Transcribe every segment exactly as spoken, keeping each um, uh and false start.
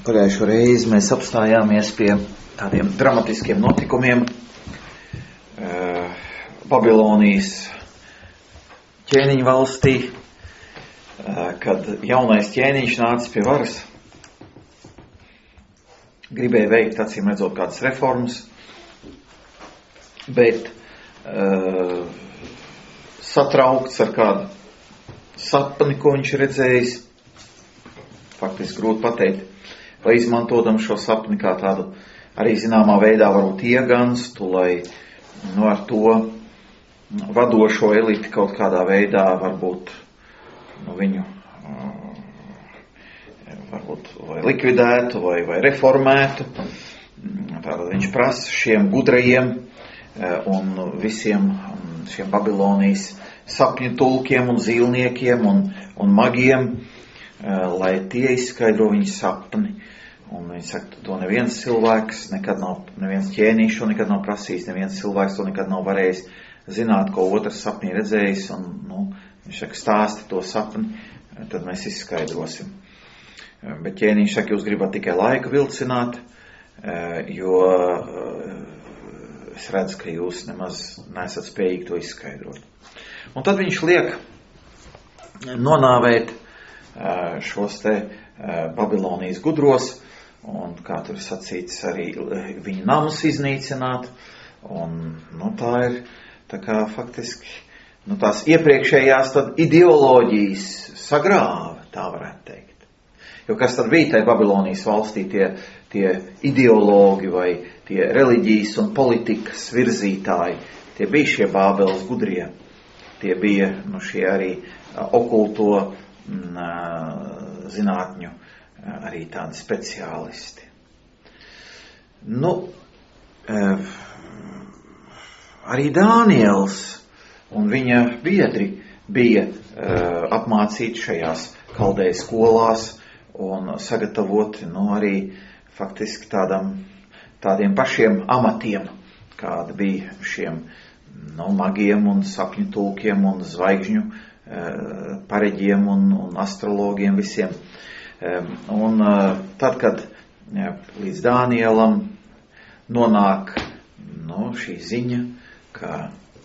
Pagājušo reizi mēs apstājāmies pie tādiem dramatiskiem notikumiem. Babilonijas ķēniņu valstī, kad jaunais ķēniņš nāca pie varas, gribēja veikt, acīm redzot, kādas reformas, bet uh, satraukts ar kādu sapni, ko viņš redzējis, faktiski grūti pateikt, vai izmantodam šo sapni kā tādu arī zināmā veidā varbūt ieganstu, lai nu, ar to vadošo eliti kaut kādā veidā varbūt nu, viņu varbūt vai likvidētu vai, vai reformētu. Tātad viņš prasa šiem gudrajiem un visiem šiem Babilonijas sapņu tulkiem un zīlniekiem un, un magiem, lai tie izskaidro viņu sapni. Un viņi saka, to neviens cilvēks nekad nav, neviens ķēniņš to nekad nav prasījis, neviens cilvēks to nekad nav varējis zināt, ko otrs sapnī redzējis, un, nu, viņš saka, stāsti to sapni, tad mēs izskaidrosim. Bet ķēniņš saka, jūs gribat tikai laiku vilcināt, jo es redzu, ka jūs nemaz nesat spējīgi to izskaidrot. Un tad viņš liek nonāvēt šos te Babilonijas gudros, un, kā tur sacīts, arī viņu namus iznīcināt, un, nu, tā ir, tā kā faktiski, nu, tās iepriekšējās tad ideoloģijas sagrāva, tā varētu teikt. Jo kas tad bija tai Babilonijas valstī, tie, tie ideologi vai tie reliģijas un politikas virzītāji, tie bija šie Bābeles gudrie, tie bija, nu, šie arī okulto m, zinātņu arī tādi speciālisti. Nu, arī Dāniels un viņa biedri bija apmācīti šajās kaldēju skolās un sagatavoti, nu, arī faktiski tādam, tādiem pašiem amatiem, kāda bija šiem, nu, magiem un sapņu tulkiem un zvaigžņu pareģiem un, un astrologiem visiem. Un tad, kad jā, līdz Dānielam nonāk nu, šī ziņa, ka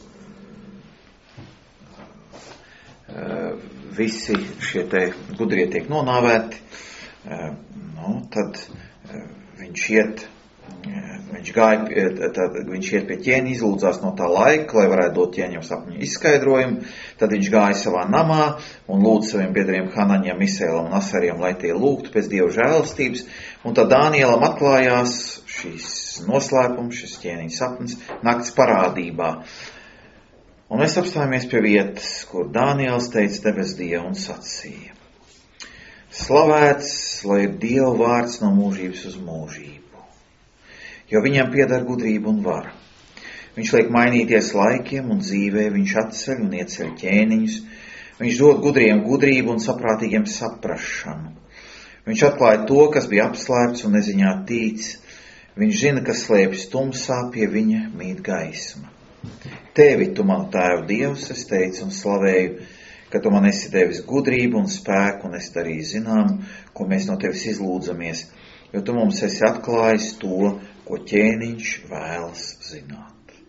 visi šie te gudrie tiek nonāvēti, nu, tad viņš iet, viņš gāja, tad viņš iet pie ķēniņa, izlūdzās no tā laika, lai varētu dot ķēniņam sapņu izskaidrojumu. Tad viņš gāja savā namā un lūdza saviem biedriem Hanaņam, Misēlam un Asariem, lai tie lūgtu pēc Dieva žēlastības. Un tad Dānielam atklājās šīs noslēpums, šis ķēniņa sapnis, nakts parādībā. Un mēs apstājāmies pie vietas, kur Dāniels teica debes Dievu un sacīja: Slavēts, lai ir Dieva vārds no mūžības uz mūžību, jo viņam pieder gudrība un vara. Viņš liek mainīties laikiem un dzīvē, viņš atceļ un ieceļ ķēniņus, viņš dod gudriem gudrību un saprātīgiem saprašanu. Viņš atklāja to, kas bija apslēpts un neziņā tīts, viņš zina, kas slēpjas tumsā, pie viņa mīt gaisma. Tevi, tu manu tēvu Dievs, es teicu un slavēju, ka tu man esi devis gudrību un spēku, un es darīju zinām, ko mēs no tevis izlūdzamies, jo tu mums esi atklājis to, ko ķēniņš vēlas zināt.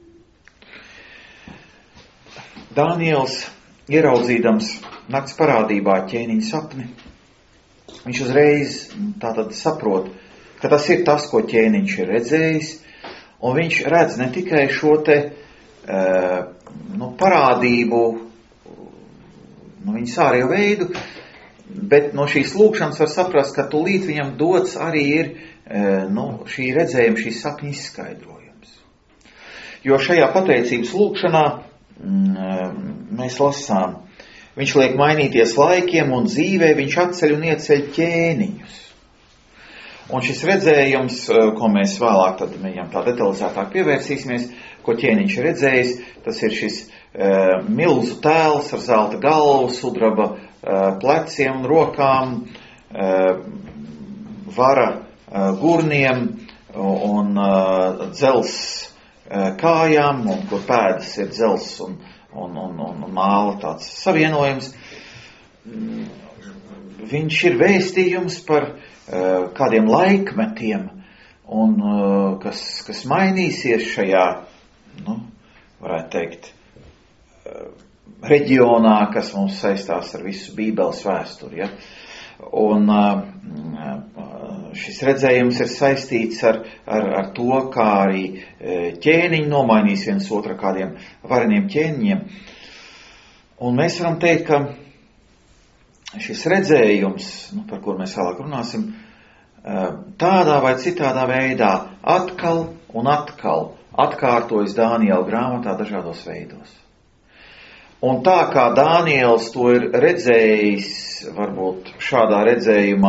Dāniels, ieraudzīdams nakts parādībā ķēniņa sapni, viņš uzreiz tātad saprot, ka tas ir tas, ko ķēniņš ir redzējis, un viņš redz ne tikai šo te nu, parādību, nu, viņas ārējo veidu, bet no šīs lūkšanas var saprast, ka tūlīt viņam dots arī ir nu, šī redzējuma, šī sapņa izskaidrojums. Jo šajā pateicības lūkšanā mēs lasām, viņš liek mainīties laikiem un dzīvē, viņš atceļ un ieceļ ķēniņus. Un šis redzējums, ko mēs vēlāk tad viņam tā detalizētāk pievērsīsimies, ko ķēniņš ir redzējis, tas ir šis uh, milzu tēls ar zelta galvu, sudraba uh, pleciem un rokām, uh, vara uh, gurniem un uh, dzels uh, kājām, un kur pēdas ir dzels un, un, un, un, un māla tāds savienojums. viņš ir vēstījums par uh, kādiem laikmetiem, un uh, kas, kas mainīsies šajā, nu, varētu teikt, uh, reģionā, kas mums saistās ar visu Bībeles vēsturi. Ja? Un uh, šis redzējums ir saistīts ar, ar, ar to, kā arī ķēniņi nomainīs viens otru kādiem vareniem ķēniņiem. Un mēs varam teikt, ka šis redzējums, nu, par kur mēs vēlāk runāsim, tādā vai citādā veidā atkal un atkal atkārtojas Dāniela grāmatā dažādos veidos. Un tā kā Dāniels to ir redzējis, varbūt šādā redzējumā,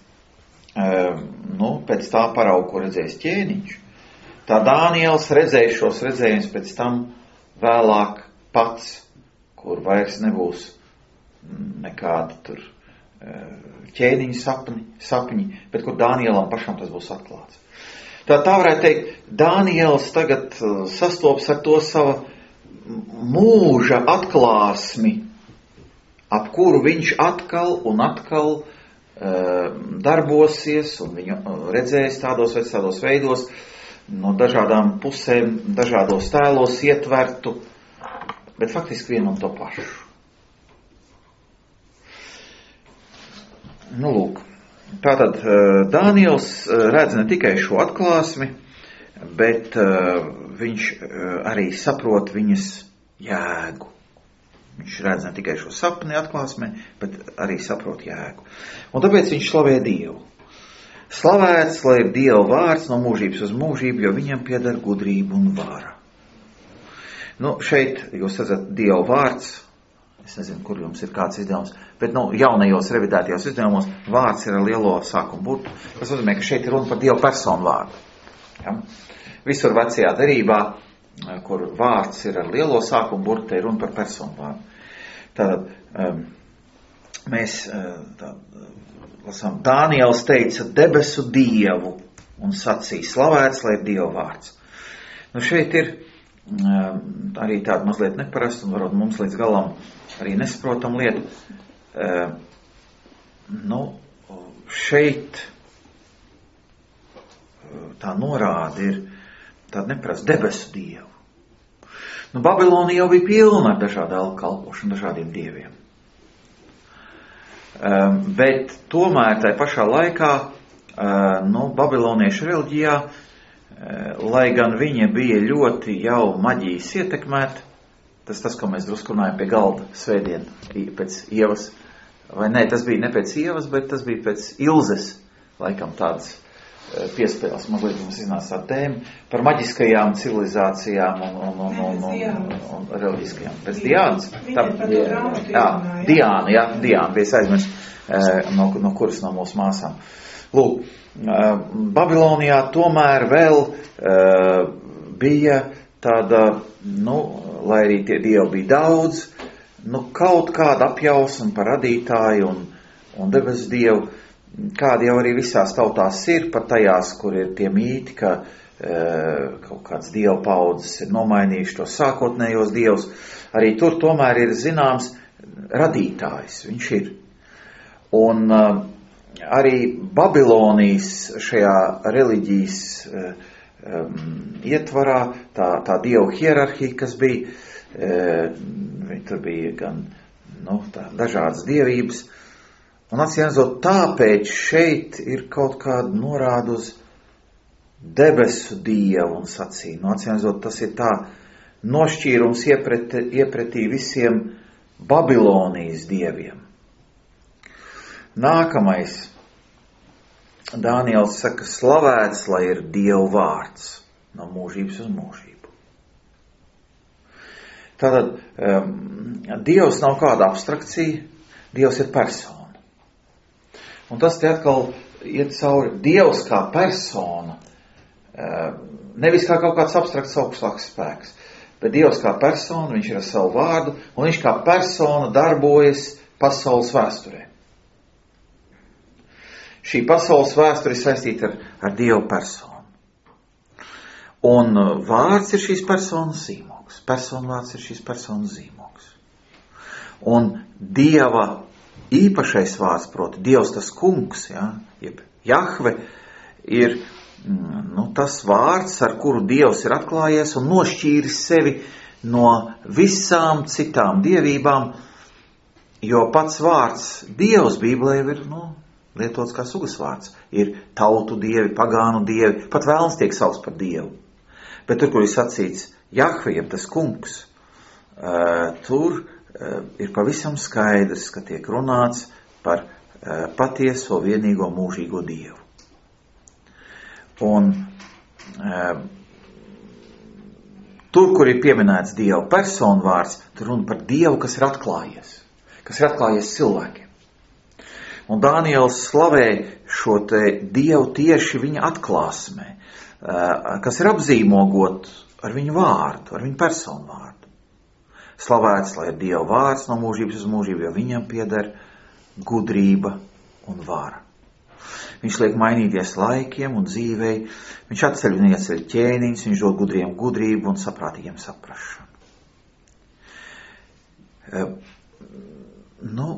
nu, pēc tā parauga, ko redzējis ķēniņš, tā Dāniels redzēja šos redzējumus pēc tam vēlāk pats, kur vairs nebūs nekāda tur ķēniņa sapni, sapņi, bet kur Dānielam pašam tas būs atklāts. Tā tā varētu teikt, Dāniels tagad sastops ar to sava mūža atklāsmi, ap kuru viņš atkal un atkal uh, darbosies un viņu redzēs tādos vai tādos veidos, no dažādām pusēm, dažādos tēlos ietvertu, bet faktiski vienu un to pašu. Nu, lūk, tātad uh, Dāniels uh, redz ne tikai šo atklāsmi, bet uh, viņš uh, arī saprot viņas jēgu. Viņš redz ne tikai šo sapni atklāsmē, bet arī saprot jēgu. Un tāpēc viņš slavē Dievu. Slavēts, lai ir Dieva vārds no mūžības uz mūžību, jo viņam pieder gudrība un vara. Nu, šeit jūs redzat Dieva vārds, es nezinu, kur jums ir kāds izdevums, bet nu, jaunajos revidētajos izdevumos vārds ir ar lielo sākumu burtu. Tas nozīmē, ka šeit ir runa par Dieva personu vārdu. Ja? Visur vecajā derībā, kur vārds ir ar lielo sākumu burtu, ir runa par personu vārdu. Tātad um, mēs tā, lasām, Dāniels teica debesu Dievu un sacīja slavēts, lai ir Dieva vārds. Nu, šeit ir um, arī tāda mazliet neparasta un varbūt mums līdz galam arī nesaprotam lietu. Uh, nu, šeit tā norāda ir tāda neparasta debesu Dievu. Nu, Babilonija jau bija pilna ar dažādu kalpošanu, dažādiem dieviem. Um, bet tomēr tai pašā laikā, uh, nu, babiloniešu reliģijā, uh, lai gan viņa bija ļoti jau maģijas ietekmēta, tas tas, ko mēs drusku runājam pie galda svētdien pēc Ievas, vai ne, tas bija ne pēc Ievas, bet tas bija pēc Ilzes, laikam tādas piespēles, mazliet mums iznāca tā tēma par maģiskajām civilizācijām un, un, un, un, un, un, un reliģiskajām. Pēc Diānas. Tā, jā, Diāna, jā, Diāna, bija aizmirst, no, no kuras no mūsu māsām. Lūk, Babilonijā tomēr vēl bija tāda, nu, lai arī tie dievi bija daudz, nu, kaut kāda apjausma par radītāju un, un debesu dievu, kādi jau arī visās tautās ir, pat tajās, kur ir tie mīti, ka e, kaut kāds dievu paudzes ir nomainījuši tos sākotnējos dievus, arī tur tomēr ir zināms radītājs, viņš ir. Un e, arī Babilonijas šajā reliģijas e, e, ietvarā, tā, tā dievu hierarhija, kas bija, e, tur bija gan, nu, tā, dažādas dievības. Un atcīmredzot, tāpēc šeit ir kaut kāda norāda uz debesu dievu un sacīja. Nu, atcīmredzot, tas ir tā nošķīrums iepretī, iepretī visiem Babilonijas dieviem. Nākamais. Dāniels saka, slavēts, lai ir Dievu vārds no mūžības uz mūžību. Tātad, um, Dievs nav kāda abstrakcija, Dievs ir persona. Un tas te atkal iet cauri Dievs kā persona, nevis kā kaut kāds abstrakts augstāks spēks, bet Dievs kā persona, viņš ir ar savu vārdu, un viņš kā persona darbojas pasaules vēsturē. Šī pasaules vēsture ir saistīta ar, ar Dievu personu. Un vārds ir šīs personas zīmogs. Persona vārds ir šīs personas zīmogs. Un Dieva īpašais vārds, proti Dievs tas kungs, ja, jeb Jahve, ir nu, tas vārds, ar kuru Dievs ir atklājies un nošķīris sevi no visām citām dievībām, jo pats vārds Dievs Bībelē ir, nu, lietots kā sugas vārds. Ir tautu dievi, pagānu dievi, pat vēlns tiek saukts par Dievu. Bet tur, kur ir sacīts Jahve, jeb tas kungs, uh, tur uh, ir pavisam skaidrs, ka tiek runāts par uh, patieso vienīgo mūžīgo Dievu. Un uh, tur, kur ir pieminēts Dieva personu vārds, tur runa par Dievu, kas ir atklājies, kas ir atklājies cilvēkiem. Un Dāniels slavē šo te Dievu tieši viņa atklāsmē, kas ir apzīmogot ar viņu vārdu, ar viņu personu vārdu. Slavēts, lai ir Dieva vārds no mūžības uz mūžību, jo viņam pieder gudrība un vara. Viņš liek mainīties laikiem un dzīvei, viņš atceļ un ieceļ ķēniņus, viņš dod gudriem gudrību un saprātīgiem saprašanu. E, nu,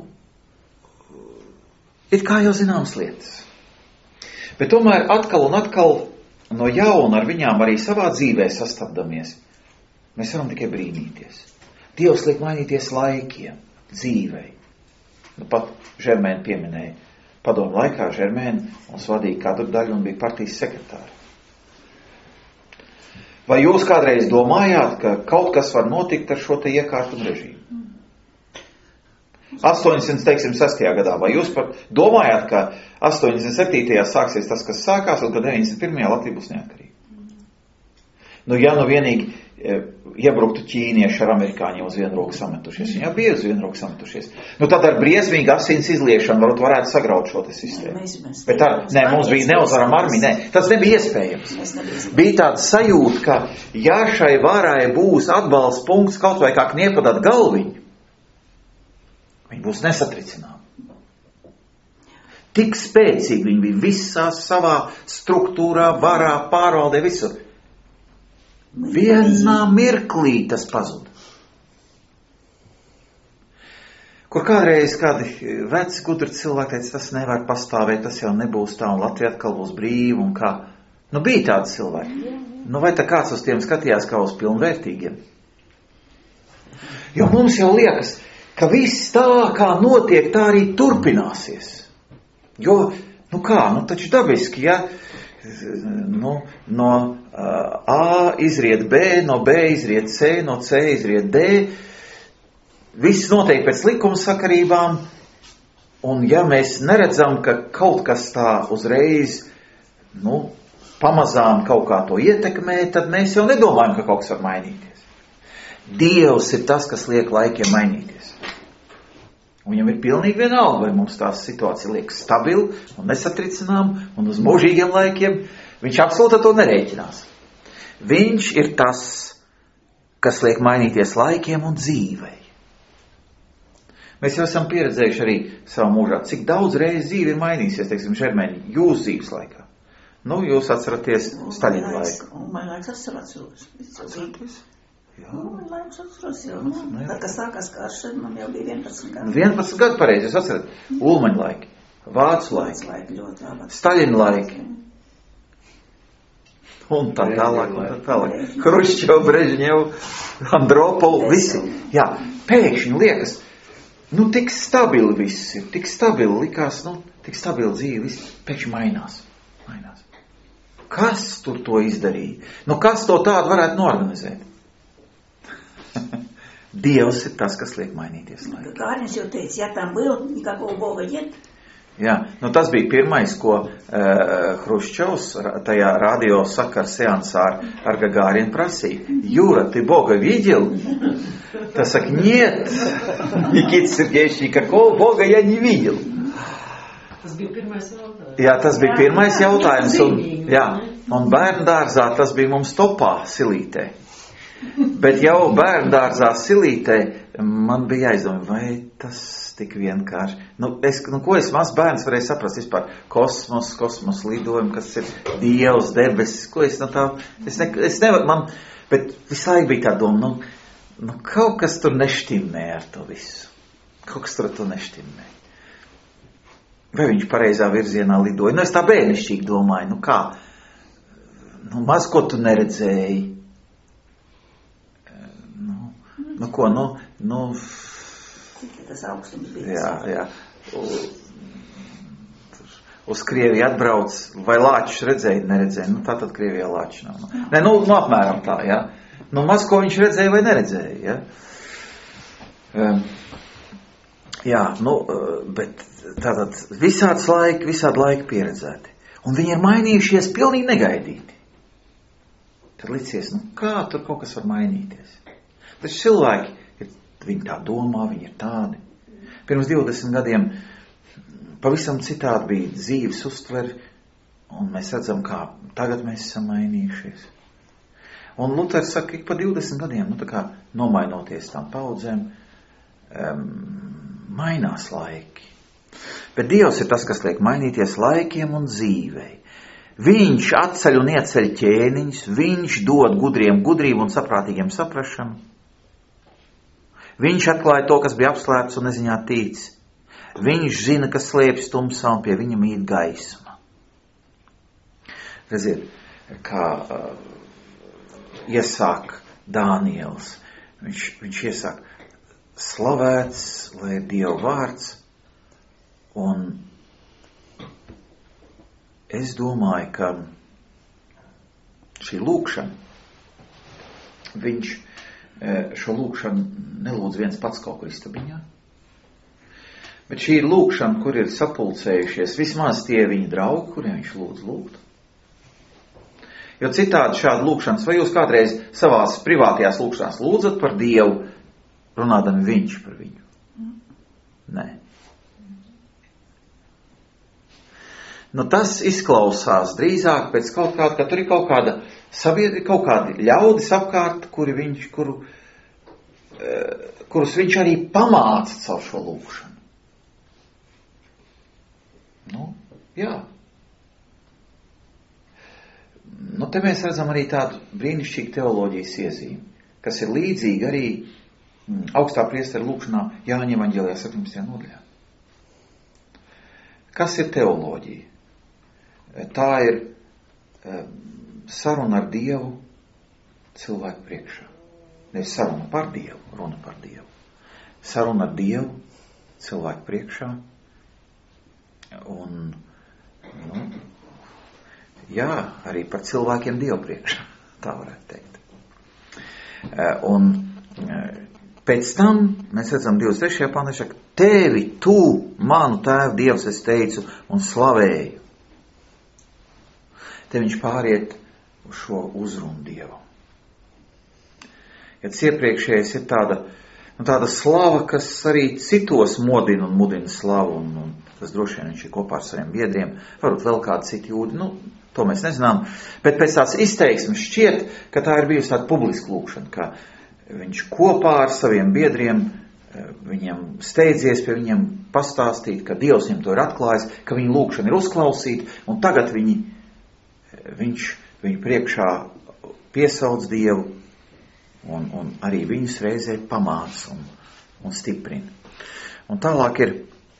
ir kā jau zināmas lietas. Bet tomēr atkal un atkal no jauna ar viņām arī savā dzīvē sastapdamies, mēs varam tikai brīnīties. Dievs liek mainīties laikiem, dzīvei. Nu, pat Žermēna pieminēja. Padomu laikā Žermēna mums vadīja katru daļu un bija partijas sekretāri. Vai jūs kādreiz domājāt, ka kaut kas var notikt ar šo te iekārtumu režīmu? astoņdesmit sestajā gadā, vai jūs pat domājāt, ka astoņdesmit septītajā sāksies tas, kas sākās, un ka deviņdesmit pirmajā Latvija būs neatkarīga? Nu, ja nu vienīgi e, iebruktu ķīnieši ar amerikāņiem uz vienu roku sametušies, viņi jau bija uz vienu roku sametušies, nu tad ar briesmīgu asins izliešanu varbūt varētu sagraut šo te sistēmu. Mēs, mēs Bet ar, nē, mums bija neuzvaram armija, nē, tas nebija iespējams. Bija tāda sajūta, ka ja šai varai būs atbalsts punkts kaut vai kā kniepadat galviņu, viņi būs nesatricināmi. Tik spēcīgi viņi bija visā savā struktūrā, varā, pārvaldē, visur. Vienā mirklī tas pazuda. Kur kādreiz kādi veci gudri cilvēki teica, tas nevar pastāvēt, tas jau nebūs tā, un Latvija atkal būs brīva, un kā. Nu, bija tādi cilvēki. Nu, vai tā kāds uz tiem skatījās kā uz pilnvērtīgiem? Jo mums jau liekas, ka viss tā, kā notiek, tā arī turpināsies. Jo, nu kā, nu taču dabiski, ja nu, no uh, A izriet B, no B izriet C, no C izriet D, viss notiek pēc likuma sakarībām, un ja mēs neredzam, ka kaut kas tā uzreiz, nu, pamazām kaut kā to ietekmē, tad mēs jau nedomājam, ka kaut kas var mainīties. Dievs ir tas, kas liek laikiem mainīties. Un viņam ir pilnīgi vienalga, vai mums tā situācija liekas stabila un nesatricinām un uz mūžīgiem laikiem. Viņš absolūti to nerēķinās. Viņš ir tas, kas liek mainīties laikiem un dzīvei. Mēs jau esam pieredzējuši arī savā mūžā, cik daudz reizi dzīve ir mainīsies, teiksim, Žermēni, jūs dzīves laikā. Nu, jūs atceraties Staļina laiku. Un man laiks atceros. Atceraties? Jā. Nu, man laiks atceros, jau. Nu, tad, kad sākās karš, man jau bija vienpadsmit gadi. vienpadsmit gadi pareizi, jūs atcerat. Ulmaņa laiki, Vācu laiki, laiki ļoti labi. Staļina laiki. Un tā tālāk, un tā tālāk. Hruščov, Brežņev, Andropov, visi. Jā, pēkšņi liekas, nu, tik stabili viss ir, tik stabili likās, nu, tik stabili dzīve, viss pēkšņi mainās. mainās. Kas tur to izdarīja? Nu, kas to tādu varētu norganizēt? Dievs ir tas, kas liek mainīties laiku. Kārņš jau teica, ja tam было, никакого Бога нет. Jā, nu tas bija pirmais, ko uh, Hruščovs tajā radio sakar seansā ar, ar Gagārinu prasīja. Jūra, ты Бога видел? Tā saka, нет, Никита Сергеевич, никакого Бога я не видел. Tas bija pirmais jautājums. Jā, tas bija pirmais jautājums. Un, jā, un bērndārzā tas bija mums topā Silītē. Bet jau bērndārzā Silītē man bija jāizdomā, vai tas tik vienkārši. Nu, es, nu, ko es maz bērns varēju saprast vispār? Kosmos, kosmos lidojumu, kas ir Dievs, debesis, ko es no tā, es, ne, es nevaru, man, bet visu laiku bija tā doma, nu, nu, kaut kas tur neštimē ar to visu. Kaut kas tur ar to neštimē. vai viņš pareizā virzienā lidoja. Nu, es tā bērnišķīgi domāju, nu kā, nu maz ko tu neredzēji. Nu, nu ko, nu, nu. Cik tas augstums bija? Jā, jā. U, uz Krieviju atbrauc, vai lāčus redzēja, neredzēja. Nu, tā tad Krievijā lāči nav. Nu. Ne, nu, nu, apmēram tā, jā. Nu, maz ko viņš redzēja vai neredzēja, jā. Um, jā, nu, bet tātad visāds laiki, visādi laiki pieredzēti. Un viņi ir mainījušies pilnīgi negaidīti. Tad licies, nu, kā tur kaut kas var mainīties? Taču cilvēki, viņi tā domā, viņi ir tādi. Pirms divdesmit gadiem pavisam citādi bija dzīves uztveri, un mēs redzam, kā tagad mēs esam mainījušies. Un Luters saka, ik pa divdesmit gadiem, nu tā kā nomainoties tām paudzēm, um, mainās laiki. Bet Dievs ir tas, kas liek mainīties laikiem un dzīvei. Viņš atceļ un ieceļ ķēniņus, viņš dod gudriem gudrību un saprātīgiem saprašanu. Viņš atklāja to, kas bija apslēpts un neziņā tīts. Viņš zina, kas slēpjas tumsā un pie viņa mīt gaisma. Redziet, kā uh, iesāk Dāniels. Viņš, viņš iesāk slavēts, lai ir Dieva vārds. Un es domāju, ka šī lūkšana, viņš šo lūkšanu nelūdz viens pats kaut kur istabiņā, bet šī ir lūkšana, kur ir sapulcējušies vismaz tie viņa draugi, kuriem viņš lūdz lūgt. Jo citādi šāda lūkšanas, vai jūs kādreiz savās privātajās lūkšanās lūdzat par Dievu, runādami viņš par viņu? Nē. Nu, tas izklausās drīzāk pēc kaut kāda, ka tur ir kaut kāda sabiedri, kaut kādi ļaudis apkārt, kuri viņš, kuru, kurus viņš arī pamāca caur šo lūkšanu. Nu, jā. Nu, te mēs redzam arī tādu brīnišķīgu teoloģijas iezīmi, kas ir līdzīga arī augstā priestera lūkšanā Jāņa evaņģēlijā septiņpadsmitajā nodaļā. Kas ir teoloģija? Tā ir saruna ar Dievu cilvēku priekšā. Nevis saruna par Dievu, runa par Dievu. Saruna ar Dievu cilvēku priekšā. Un, nu, jā, arī par cilvēkiem Dievu priekšā, tā varētu teikt. Un pēc tam mēs redzam divdesmit trešajā pantā, ka tevi, tu, manu tēvu Dievs, es teicu un slavēju. Te viņš pāriet uz šo uzrunu Dievu. Ja iepriekšējais ir tāda, nu, tāda slava, kas arī citos modina un mudina slavu, un, un tas droši vien viņš ir kopā ar saviem biedriem, varbūt vēl kādi citi jūdi, nu, to mēs nezinām, bet pēc tās izteiksmes šķiet, ka tā ir bijusi tāda publiska lūkšana, ka viņš kopā ar saviem biedriem, viņiem steidzies pie viņiem pastāstīt, ka Dievs viņam to ir atklājis, ka viņa lūkšana ir uzklausīta, un tagad viņi, viņš viņu priekšā piesauc Dievu, un, un arī viņus reizē pamāca un, un stiprina. Un tālāk ir,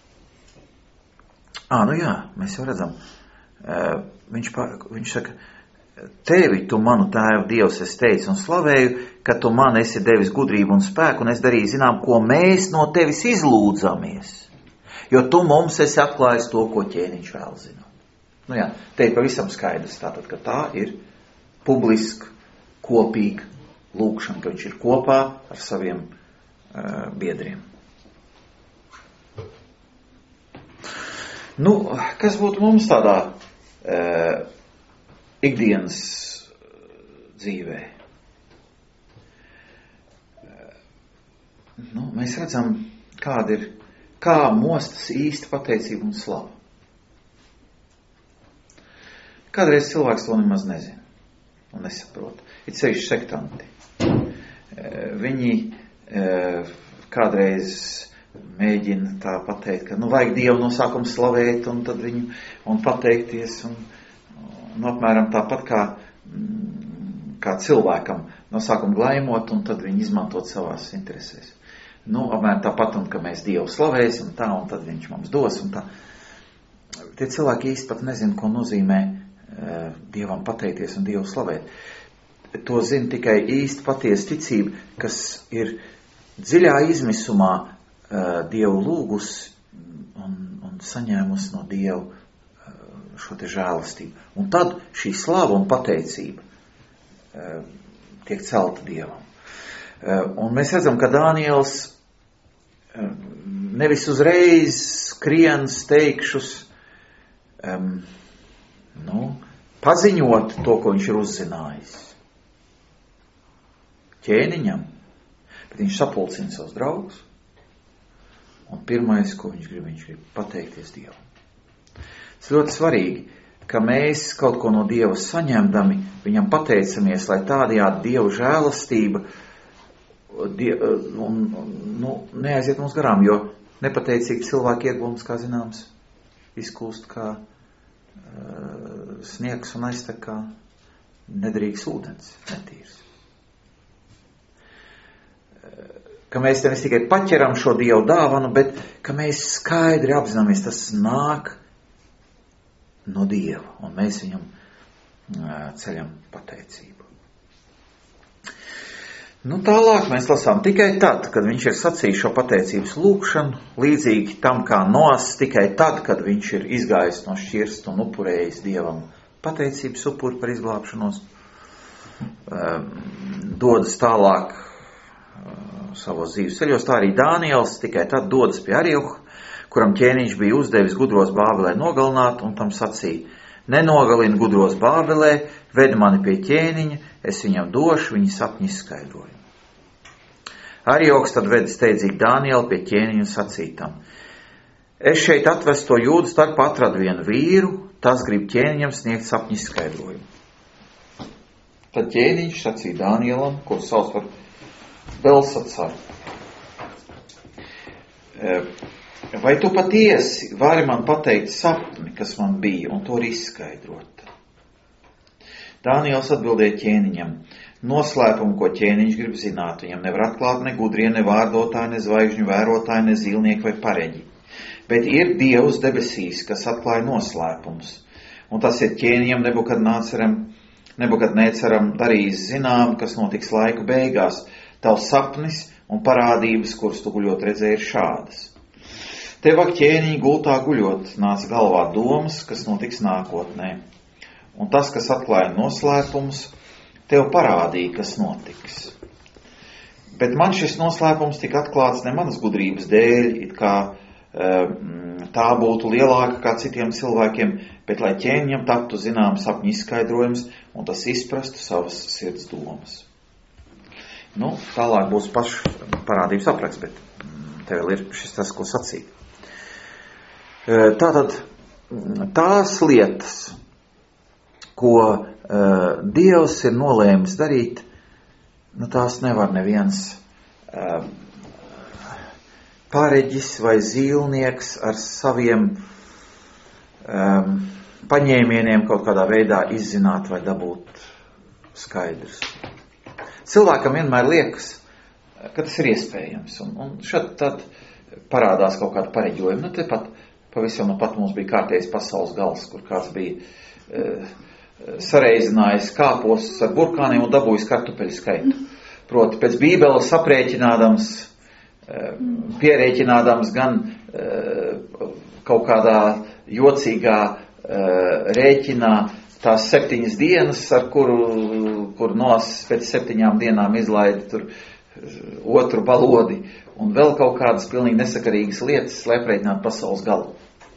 ā, nu jā, mēs jau redzam, viņš, viņš saka, tevi, tu manu tēvu Dievs, es teicu un slavēju, ka tu man esi devis gudrību un spēku, un es darīju zinām, ko mēs no tevis izlūdzamies, jo tu mums esi atklājis to, ko ķēniņš vēl zināt. Nu jā, te ir pavisam skaidrs, tātad, ka tā ir publiska, kopīga lūkšana, ka viņš ir kopā ar saviem uh, biedriem. Nu, kas būtu mums tādā uh, ikdienas dzīvē? Nu, mēs redzam, kāda ir, kā mostas īsta pateicība un slava. Kādreiz cilvēks to nemaz nezina un nesaprot. Ir sevišķi sektanti. Viņi kādreiz mēģina tā pateikt, ka nu vajag Dievu no sākuma slavēt un tad viņu un pateikties un, un apmēram tāpat kā, kā cilvēkam no sākuma glaimot un tad viņi izmantot savās interesēs. Nu, apmēram tāpat un ka mēs Dievu slavēsim tā un tad viņš mums dos un tā. tie cilvēki īsti pat nezina, ko nozīmē Dievam pateikties un Dievu slavēt. To zina tikai īsti patiesa ticība, kas ir dziļā izmisumā Dievu lūgus un, un saņēmus no Dievu šo te žēlastību. Un tad šī slava un pateicība tiek celta Dievam. Un mēs redzam, ka Dāniels nevis uzreiz skrien steigšus um, nu, paziņot to, ko viņš ir uzzinājis ķēniņam, bet viņš sapulcina savus draugus, un pirmais, ko viņš grib, viņš grib pateikties Dievam. Tas ļoti svarīgi, ka mēs kaut ko no Dieva saņemdami, viņam pateicamies, lai tādējādi Dievu žēlastība die, un, nu, neaiziet mums garām, jo nepateicīgi cilvēki iegūms, kā zināms, izkūst kā uh, sniegs un aiztek kā nedrīgs ūdens, netīrs. Ka mēs nevis tikai paķeram šo Dievu dāvanu, bet ka mēs skaidri apzināmies, tas nāk no Dieva, un mēs viņam uh, ceļam pateicību. Nu, tālāk mēs lasām tikai tad, kad viņš ir sacījis šo pateicības lūkšanu, līdzīgi tam kā Noas, tikai tad, kad viņš ir izgājis no šķirsta un upurējis Dievam pateicības upuri par izglābšanos, um, dodas tālāk uh, savos dzīves ceļos. Tā arī Dāniels tikai tad dodas pie Arioha, kuram ķēniņš bija uzdevis gudros Bābelē nogalināt, un tam sacīja: nenogalini gudros Bābelē, ved mani pie ķēniņa, es viņam došu viņa sapņu izskaidrojumu. Arioks tad ved steidzīgi Dānielu pie ķēniņa un sacītam: es šeit atvestu to jūdu starpā atradu vienu vīru, tas grib ķēniņam sniegt sapņu izskaidrojumu. Tad ķēniņš sacīja Dānielam, kur sauc par Belsacaru: vai tu patiesi vari man pateikt sapni, kas man bija, un to arī izskaidrot? Dāniels atbildēja ķēniņam: noslēpumu, ko ķēniņš grib zināt, viņam nevar atklāt ne gudrie, ne vārdotāji, ne zvaigžņu vērotāji, ne zīlnieki vai pareģi. Bet ir Dievs debesīs, kas atklāja noslēpumus, un tas ir ķēniņam Nebukadnēcaram, Nebukadnēcaram darījis zinām, kas notiks laika beigās. Tavs sapnis un parādības, kuras tu guļot redzēji, ir šādas. Tev ak ķēniņi gultā guļot, nāca galvā domas, kas notiks nākotnē. Un tas, kas atklāja noslēpumus, tev parādīja, kas notiks. Bet man šis noslēpums tika atklāts ne manas gudrības dēļ, it kā um, tā būtu lielāka kā citiem cilvēkiem, bet lai ķēniņam taptu zinām sapņu izskaidrojums, un tas izprastu savas sirds domas. Nu, tālāk būs pašu parādības apraksts, bet tev ir šis tas, ko sacīt. Tātad tās lietas, ko uh, Dievs ir nolēmis darīt, nu tās nevar neviens uh, pareģis vai zīlnieks ar saviem um, paņēmieniem kaut kādā veidā izzināt vai dabūt skaidrs. Cilvēkam vienmēr liekas, ka tas ir iespējams, un, un šad tad parādās kaut kāda pareģojuma. Nu, te pat pavisam nu pat mums bija kārtējs pasaules gals, kur kāds bija uh, sareizinājis kāpostus ar burkāniem un dabūjis kartupeļu skaitu. Proti, pēc Bībeles aprēķinādams, pierēķinādams gan kaut kādā jocīgā rēķinā tās septiņas dienas, ar kuru, kur Noas pēc septiņām dienām izlaida tur otru balodi, un vēl kaut kādas pilnīgi nesakarīgas lietas, lai aprēķinātu pasaules galu.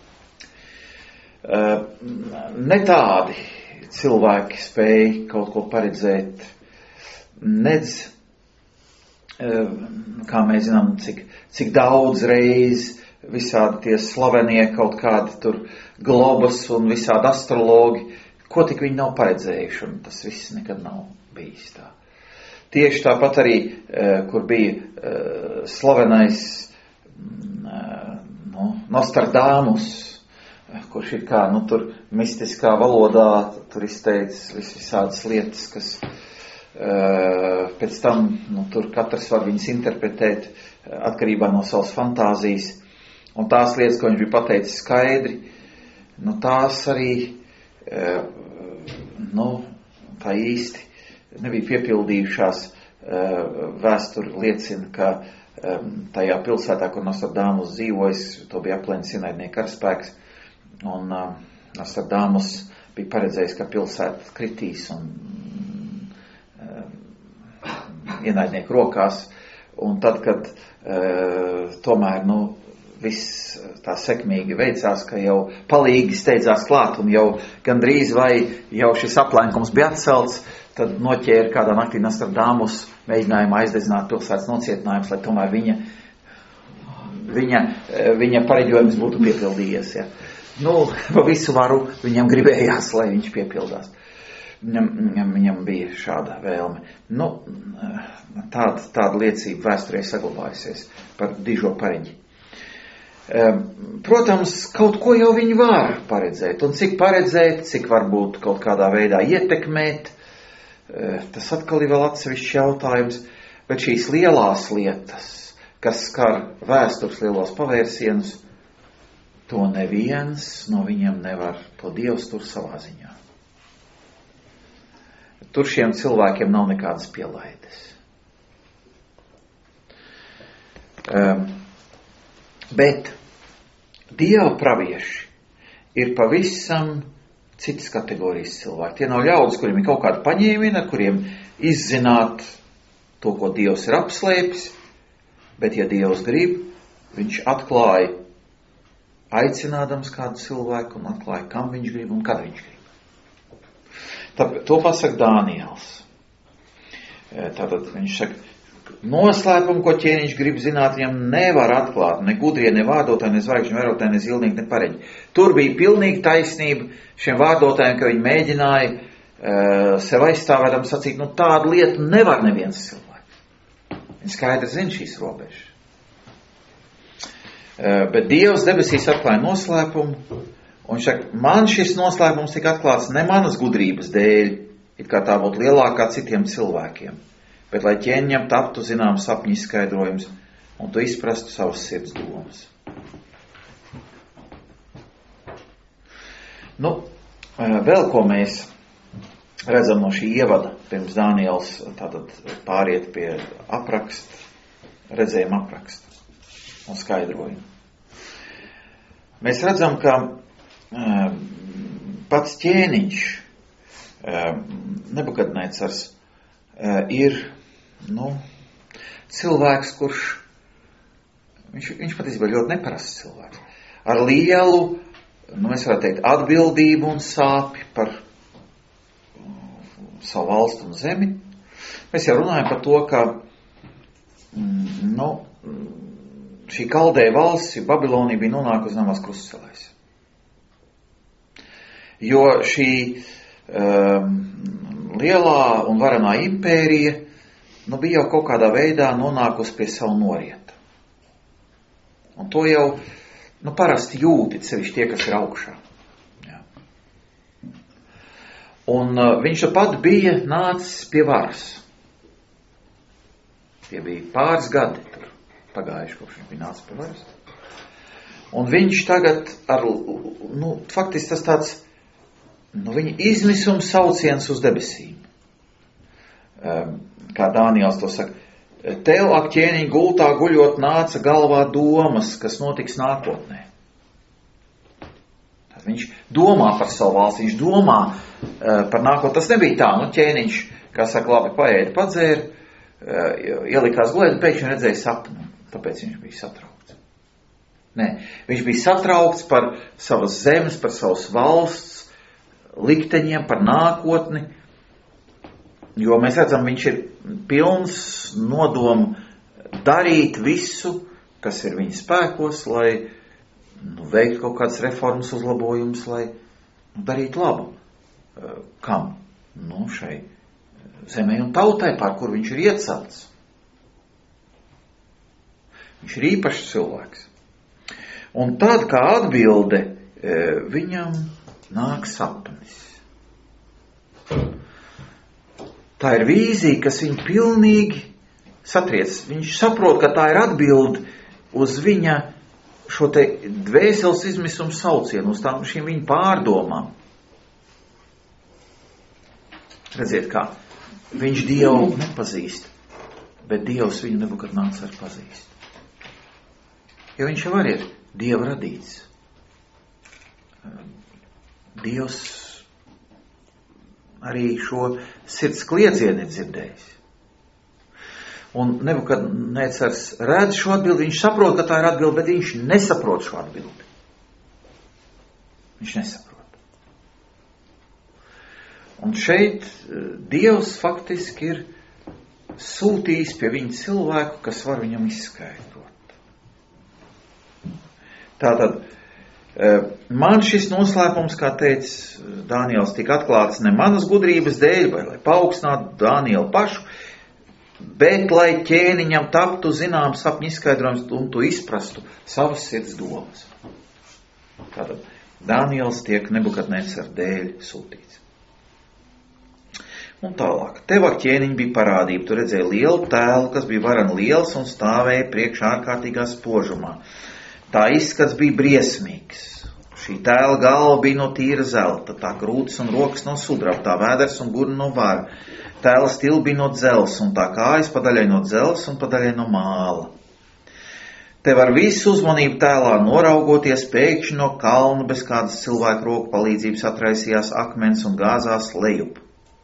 Ne tādi cilvēki spēja kaut ko paredzēt, nedz, kā mēs zinām, cik, cik daudz reiz visādi tie slavenie kaut kādi tur globus un visādi astrologi, ko tik viņi nav paredzējuši, un tas viss nekad nav bijis tā. Tieši tāpat arī, kur bija slavenais nu, Nostradamus, kurš ir kā, nu, tur mistiskā valodā, tur izteicis vis, visādas lietas, kas uh, pēc tam, nu, tur katrs var viņas interpretēt atkarībā no savas fantāzijas. Un tās lietas, ko viņš bija pateicis skaidri, nu, tās arī, nu, tā īsti nebija piepildījušās. Vēsture liecina, ka tajā pilsētā, kur Nostradamus dzīvojas, to bija aplēnis ienaidnieku karaspēks, un Nostradamus bija paredzējis, ka pilsēta kritīs un ienaidnieku rokās, un tad, kad tomēr, nu, viss tā sekmīgi veicās, ka jau palīgi steidzās klāt, un jau gandrīz vai jau šis aplēkums bija atcelts, tad noķēra kādā naktī Nostradamus mēģinājumu aizdedzināt pilsētas nocietinājums, lai tomēr viņa, viņa, viņa pareģojums būtu piepildījies. Ja. Nu, pa visu varu viņam gribējās, lai viņš piepildās. Viņam, viņam, viņam bija šāda vēlme. Nu, tāda, tāda liecība vēsturē saglabājusies par dižo pareģi. Protams, kaut ko jau viņi var paredzēt, un cik paredzēt, cik varbūt kaut kādā veidā ietekmēt, tas atkal ir vēl atsevišķs jautājums, bet šīs lielās lietas, kas skar vēstures lielos pavērsienus, to neviens no viņiem nevar, to Dievs tur savā ziņā. Tur šiem cilvēkiem nav nekādas pielaides. Um, bet Dieva pravieši ir pavisam citas kategorijas cilvēki. Tie nav ļaudis, kuriem ir kaut kāda paņēmiena, ar kuriem izzināt to, ko Dievs ir apslēpis, bet ja Dievs grib, viņš atklāja aicinādams kādu cilvēku un atklāja, kam viņš grib un kad viņš grib. Tāpēc to pasaka Dāniels. Tātad viņš saka, noslēpumu, ko ķēniņš grib zināt, viņam nevar atklāt, ne gudrie, ne vārdotāji, ne zvaigžņu vērotāji, ne zilnieki, ne pareģi. Tur bija pilnīgi taisnība šiem vārdotājiem, ka viņi mēģināja uh, sev aizstāvētam sacīt, nu tādu lietu nevar neviens cilvēks. Viņi skaidri zina šīs robežas. Uh, bet Dievs debesīs atklāja noslēpumu, un šak, man šis noslēpums tika atklāts ne manas gudrības dēļ, it kā tā būtu lielākā citiem cilvēkiem, bet lai ķēniņam taptu zinām sapņu izskaidrojums, un tu izprastu savas sirds domas. Nu, vēl ko mēs redzam no šī ievada, pirms Dāniels tātad pāriet pie apraksta, redzējuma apraksta un skaidrojuma. Mēs redzam, ka uh, pats ķēniņš, uh, Nebukadnecars, uh, ir, nu, cilvēks, kurš, viņš, viņš patiesībā ļoti neparasts cilvēks, ar lielu, nu, mēs varētu teikt, atbildību un sāpi par savu valstu un zemi. Mēs jau runājam par to, ka, nu, šī Kaldēja valsts, Babilonija bija nonākusi namās krustcelēs. Jo šī um, lielā un varenā impērija, nu, bija jau kaut kādā veidā nonākusi pie savu norieta. Un to jau, nu, parasti jūti, sevišķi tie, kas ir augšā. Jā. Un uh, viņš pat bija nācis pie varas. Tie bija pāris gadi tur pagājuši, kopš viņš bija nācis pie varas. Un viņš tagad ar, nu, faktiski tas tāds, nu, viņa izmisums sauciens uz debesīm. Um, kā Dāniels to saka, tev, ak ķēniņ, gultā guļot nāca galvā domas, kas notiks nākotnē. Tad viņš domā par savu valsti, viņš domā uh, par nākotnē. Tas nebija tā, nu ķēniņš, kā saka, labi paēda, padzēra, uh, ielikās gulēt, pēkšņi redzēja sapnu, tāpēc viņš bija satraukts. Nē, viņš bija satraukts par savas zemes, par savas valsts likteņiem, par nākotni, jo mēs redzam, viņš ir pilns nodomu darīt visu, kas ir viņa spēkos, lai, nu, veikt kaut kādas reformas uzlabojumus, lai, nu, darītu labu. Kam? Nu, šai zemē un tautai, pār kur viņš ir iecelts. Viņš ir īpašs cilvēks. Un tad, kā atbilde, viņam nāk sapnis. Tā ir vīzija, kas viņu pilnīgi satriec. Viņš saprot, ka tā ir atbilde uz viņa šo te dvēseles izmisumu saucienu, uz tām šīm viņa pārdomām. Redziet, kā viņš Dievu nepazīst, bet Dievs viņu Nebukadnācar pazīst. Jo viņš jau arī ir Dieva radīts. Dievs arī šo sirds kliedzienu ir dzirdējis. Un Nebukadnēcars redz šo atbildi, viņš saprot, ka tā ir atbildi, bet viņš nesaprot šo atbildi. Viņš nesaprot. Un šeit Dievs faktiski ir sūtījis pie viņa cilvēku, kas var viņam izskaidrot. Tātad, man šis noslēpums, kā teica Dāniels, tika atklāts ne manas gudrības dēļ, vai lai paaugstinātu Dānielu pašu, bet lai ķēniņam taptu zināms sapņu izskaidrojums un tu izprastu savas sirds domas. Tātad Dāniels tiek Nebukadnēcara dēļ sūtīts. Un tālāk. Tev ar ķēniņu bija parādība. Tu redzēji lielu tēlu, kas bija varan liels un stāvēja priekš ārkārtīgā spožumā. Tā izskats bija briesmīgs. Šī tēla galva bija no tīra zelta, tā grūtas un rokas no sudraba, tā vēders un gurni no vara. Tēla stila bija no dzelzs, un tā kājas padaļai no dzelzs un padaļai no māla. Tev ar visu uzmanību tēlā noraugoties, pēkšņi no kalna bez kādas cilvēku roku palīdzības atraisījās akmens un gāzās lejup.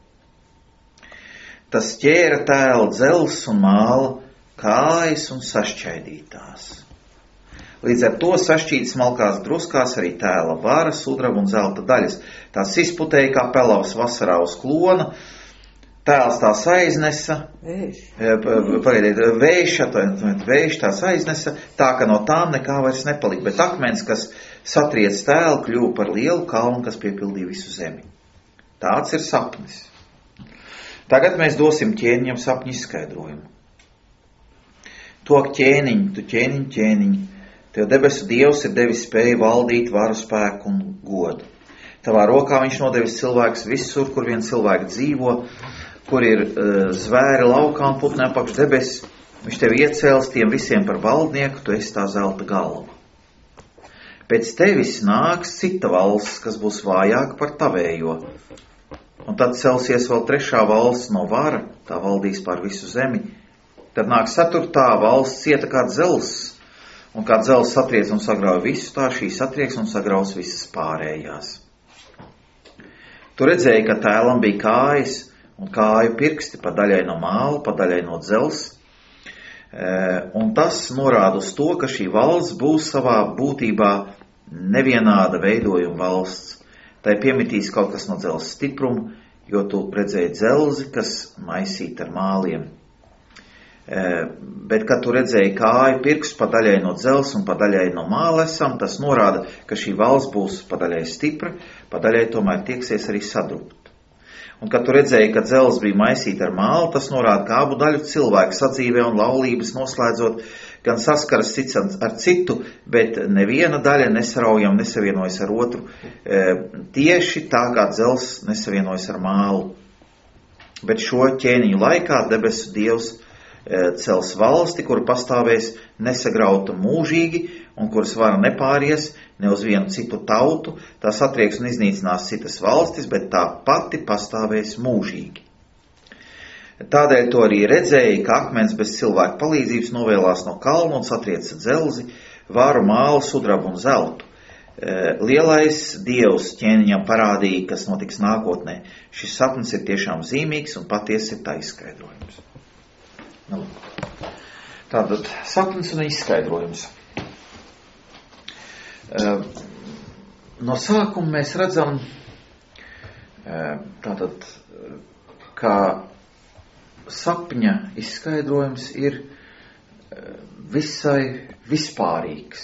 Tas ķēra tēlu dzelzs un māla, kājas un sašķaidītās. Līdz ar to sašķīt smalkās druskās arī tēla vara, sudraba un zelta daļas. Tās izputēja kā pelavas vasarā uz klona. Tēls tās aiznesa, pagaidiet, vējš, vējš tās aiznesa, tā ka no tām nekā vairs nepalika, bet akmens, kas satriec tēlu, kļuva par lielu kalnu, kas piepildīja visu zemi. Tāds ir sapnis. Tagad mēs dosim ķēniņam sapņu izskaidrojumu. To ķēniņ, tu ķēniņ, ķēniņ, tev debesu Dievs ir devis spēju valdīt varu, spēku un godu. Tavā rokā viņš nodevis cilvēks visur, kur vien cilvēki dzīvo, kur ir uh, zvēri laukā un putnē apakš debesis. Viņš tev iecēls tiem visiem par valdnieku, tu esi tā zelta galva. Pēc tevis nāks cita valsts, kas būs vājāka par tavējo. Un tad celsies vēl trešā valsts no vara, tā valdīs pār visu zemi. Tad nāk ceturtā valsts cieta kā dzelzs, un kā dzelzs satriec un sagrauj visu, tā šī satrieks un sagraus visas pārējās. Tu redzēji, ka tēlam bija kājas un kāju pirksti pa daļai no māla, pa daļai no dzelzs, un tas norāda uz to, ka šī valsts būs savā būtībā nevienāda veidojuma valsts. Tai piemitīs kaut kas no dzelzs stipruma, jo tu redzēji dzelzi, kas maisīta ar māliem. E, bet, kad tu redzēji kāju pirkstu pa daļai no dzelzs un pa daļai no mālesam, tas norāda, ka šī valsts būs pa daļai stipra, pa daļai tomēr tieksies arī sadrupt. Un, kad tu redzēji, ka dzelzs bija maisīta ar mālu, tas norāda, ka abu daļu cilvēku sadzīvē un laulības noslēdzot gan saskaras cits ar citu, bet neviena daļa nesaraujam nesavienojas ar otru, e, tieši tā kā dzelzs nesavienojas ar mālu. Bet šo ķēniņu laikā debesu Dievs e, cels valsti, kur pastāvēs nesagrauta mūžīgi un kuras vara nepāries ne uz vienu citu tautu, tā satrieks un iznīcinās citas valstis, bet tā pati pastāvēs mūžīgi. Tādēļ to arī redzēja, ka akmens bez cilvēku palīdzības novēlās no kalna un satrieca dzelzi, varu, mālu, sudrabu un zeltu. Lielais Dievs ķēniņam parādīja, kas notiks nākotnē. Šis sapnis ir tiešām zīmīgs un patiesi ir tā izskaidrojums. Nu, tātad sapnis un izskaidrojums. No sākuma mēs redzam, tātad, kā sapņa izskaidrojums ir visai vispārīgs.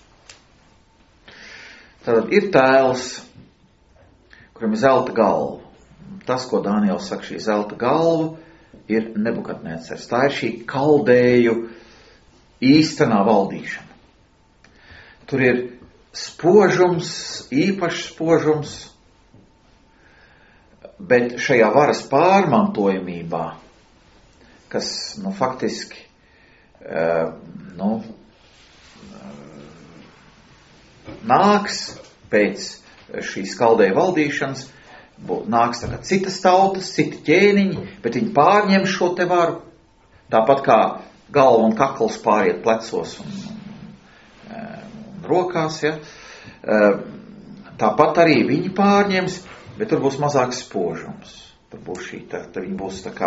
Tātad ir tēls, kuram ir zelta galva. Tas, ko Dāniels saka, šī zelta galva ir Nebukadnēcars. Tā ir šī kaldēju īstenā valdīšana. Tur ir spožums, īpašs spožums, bet šajā varas pārmantojamībā, kas, nu, faktiski, nu, nāks pēc šīs kaldēju valdīšanas, nāks tagad citas tautas, citi ķēniņi, bet viņi pārņem šo te varu, tāpat kā galva un kakls pāriet plecos un, un, un rokās, ja. Tāpat arī viņi pārņems, bet tur būs mazāks spožums. Tur būs šī, tā, tā viņi būs tā kā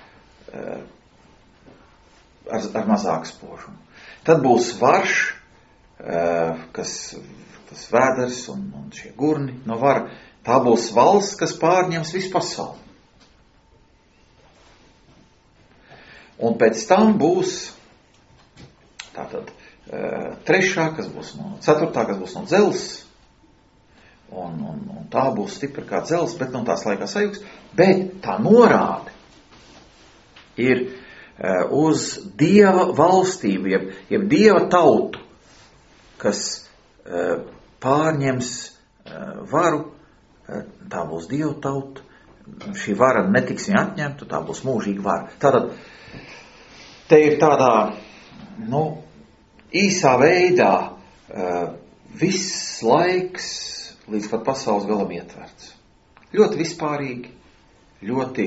ar, ar mazāku spožumu. Tad būs varš, kas, tas vēders un, un šie gurni no vara. Tā būs valsts, kas pārņems visu pasauli. Un pēc tam būs tātad trešā, kas būs no, ceturtā, kas būs no dzels, un, un, un tā būs stipra kā dzels, bet no tās laikā sajūgs, bet tā norāde ir uz Dieva valstību, jeb, jeb Dieva tautu, kas pārņems varu, tā būs Dieva tauta, šī vara netiks viņa atņemta, tā būs mūžīga vara. Tātad, te ir tādā, nu, īsā veidā viss laiks līdz pat pasaules galam ietverts. Ļoti vispārīgi, ļoti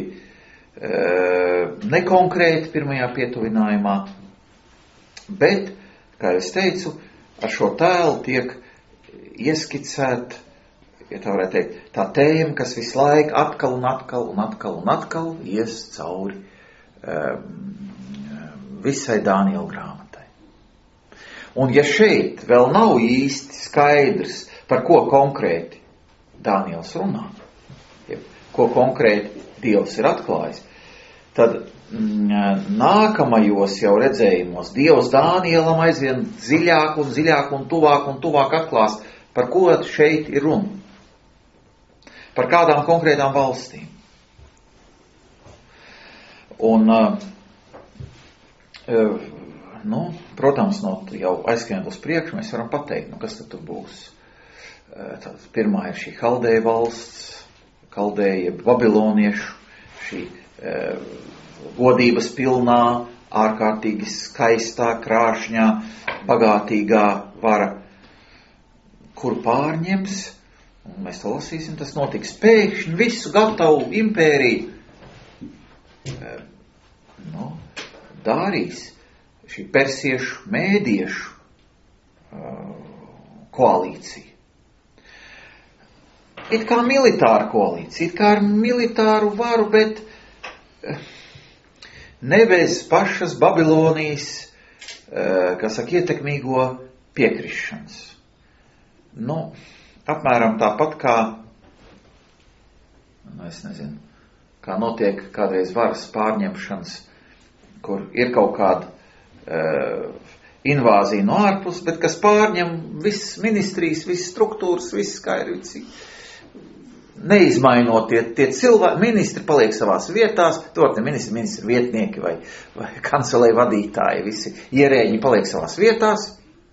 nekonkrēti pirmajā pietuvinājumā, bet, kā es teicu, ar šo tēlu tiek ieskicēt, ja tā varētu teikt, tā tēma, kas visu laiku atkal un atkal un atkal un atkal ies cauri visai Dāniela grāmatai. Un ja šeit vēl nav īsti skaidrs, par ko konkrēti Dāniels runā, ja, ko konkrēti Dievs ir atklājis, tad mm, nākamajos jau redzējumos Dievs Dānielam aizvien dziļāk un dziļāk un tuvāk un tuvāk atklās, par ko šeit ir runa. Par kādām konkrētām valstīm. Un, uh, nu, protams, no jau aizskrien uz priekšu, mēs varam pateikt, nu, kas tad tur būs. Uh, tad pirmā ir šī Haldēja valsts, Haldēja babiloniešu, šī uh, godības pilnā, ārkārtīgi skaistā, krāšņā, bagātīgā vara, kur pārņems. Un mēs to lasīsim, tas notiks pēkšņi visu gatavu impēriju. E, nu, dārīs šī persiešu, mēdiešu uh, koalīcija. It kā militāra koalīcija, it kā ar militāru varu, bet uh, ne bez pašas Babilonijas, uh, kā saka, ietekmīgo piekrišanas. Nu, apmēram tāpat kā, nu es nezinu, kā notiek kādreiz varas pārņemšanas, kur ir kaut kāda uh, invāzija no ārpus, bet kas pārņem visas ministrijas, visas struktūras, visas kā ir, visi, neizmainot tie, tie cilvēki, ministri paliek savās vietās, tot ne ministri, ministri vietnieki vai, vai kancelēja vadītāji, visi ierēģi paliek savās vietās,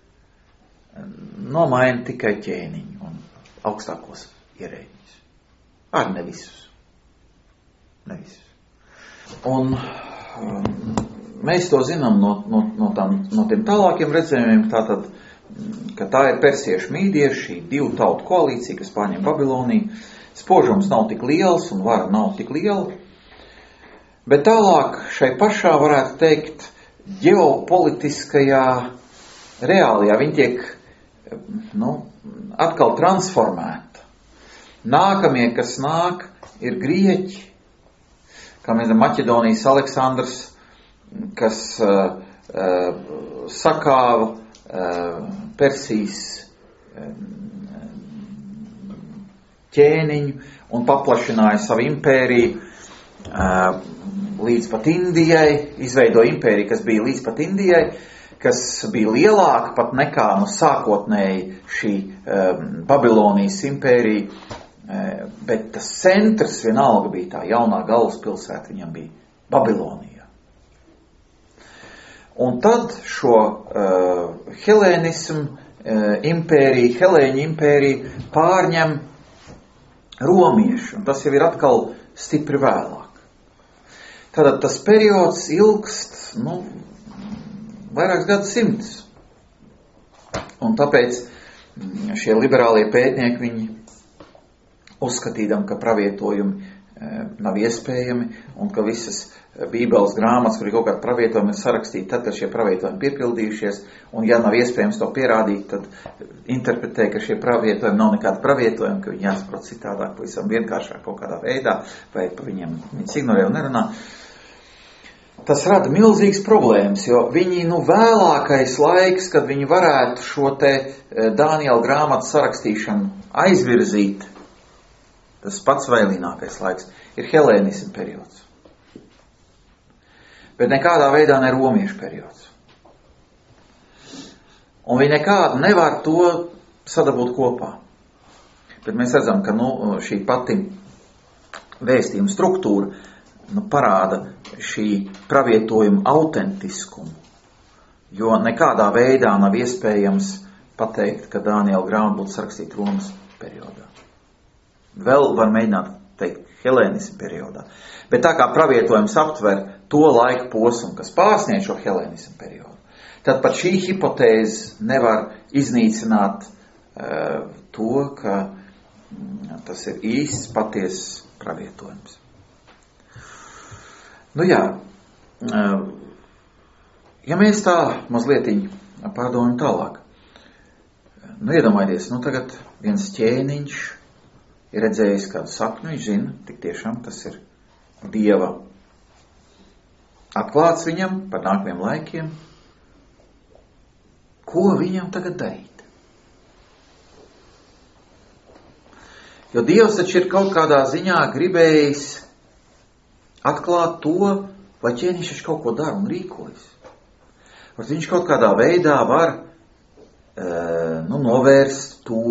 nomaina tikai ķēniņu un augstākos ierēģus. Ar ne visus. Ne visus. Un um, mēs to zinām no, no, no, tam, no tiem tālākiem redzējumiem, tātad, ka tā ir persiešu mīdieši, šī divu tautu koalīcija, kas pārņem Babiloniju. Spožums nav tik liels un vara nav tik liela. Bet tālāk šai pašā varētu teikt ģeopolitiskajā reālijā viņi tiek, nu, atkal transformēta. Nākamie, kas nāk, ir grieķi, kā mēs Maķedonijas Aleksandrs, kas uh, uh, sakāva uh, Persijas uh, ķēniņu un paplašināja savu impēriju uh, līdz pat Indijai, izveidoja impēriju, kas bija līdz pat Indijai, kas bija lielāka pat nekā nu sākotnēji šī um, Babilonijas impērija, uh, bet tas centrs vienalga bija tā jaunā galvaspilsēta, viņam bija Babilonijā. Un tad šo uh, helēnismu uh, impēriju, helēņu impēriju pārņem romieši, un tas jau ir atkal stipri vēlāk. Tātad tas periods ilgst, nu, vairāks gadsimts. Un tāpēc šie liberālie pētnieki, viņi uzskatījām, ka pravietojumi nav iespējami un ka visas Bībeles grāmatas, kur ir kaut kādi pravietojumi, ir sarakstīti tad, kad šie pravietojumi piepildījušies, un ja nav iespējams to pierādīt, tad interpretē, ka šie pravietojumi nav nekādi pravietojumi, ka viņi jāsaprot citādāk, pavisam vienkāršāk kaut kādā veidā, vai pa viņiem viņus ignorē un nerunā. Tas rada milzīgas problēmas, jo viņi, nu, vēlākais laiks, kad viņi varētu šo te Dāniela grāmatas sarakstīšanu aizvirzīt, tas pats vēlīnākais laiks, ir helēnisma periods. Bet nekādā veidā ne romiešu periods. Un viņi nekādu nevar to sadabūt kopā. Bet mēs redzam, ka, nu, šī pati vēstījuma struktūra, nu, parāda šī pravietojuma autentiskumu, jo nekādā veidā nav iespējams pateikt, ka Dāniela grāmata būtu sarakstīta Romas periodā. Vēl var mēģināt teikt helēnisma periodā. Bet tā kā pravietojums aptver to laiku posmu, kas pārsniedz šo helēnismu periodu, tad pat šī hipotēze nevar iznīcināt uh, to, ka mm, tas ir īsts, patiesas pravietojums. Nu jā, uh, ja mēs tā mazlietiņ pārdomājam tālāk, nu iedomājieties, nu tagad viens ķēniņš ir redzējis kādu sapņu, viņš zina, tik tiešām tas ir Dieva atklāts viņam par nākamajiem laikiem. Ko viņam tagad darīt? Jo Dievs taču ir kaut kādā ziņā gribējis atklāt to, lai ķēniņš taču kaut ko dara un rīkojas. Vai viņš kaut kādā veidā var uh, nu, novērst to,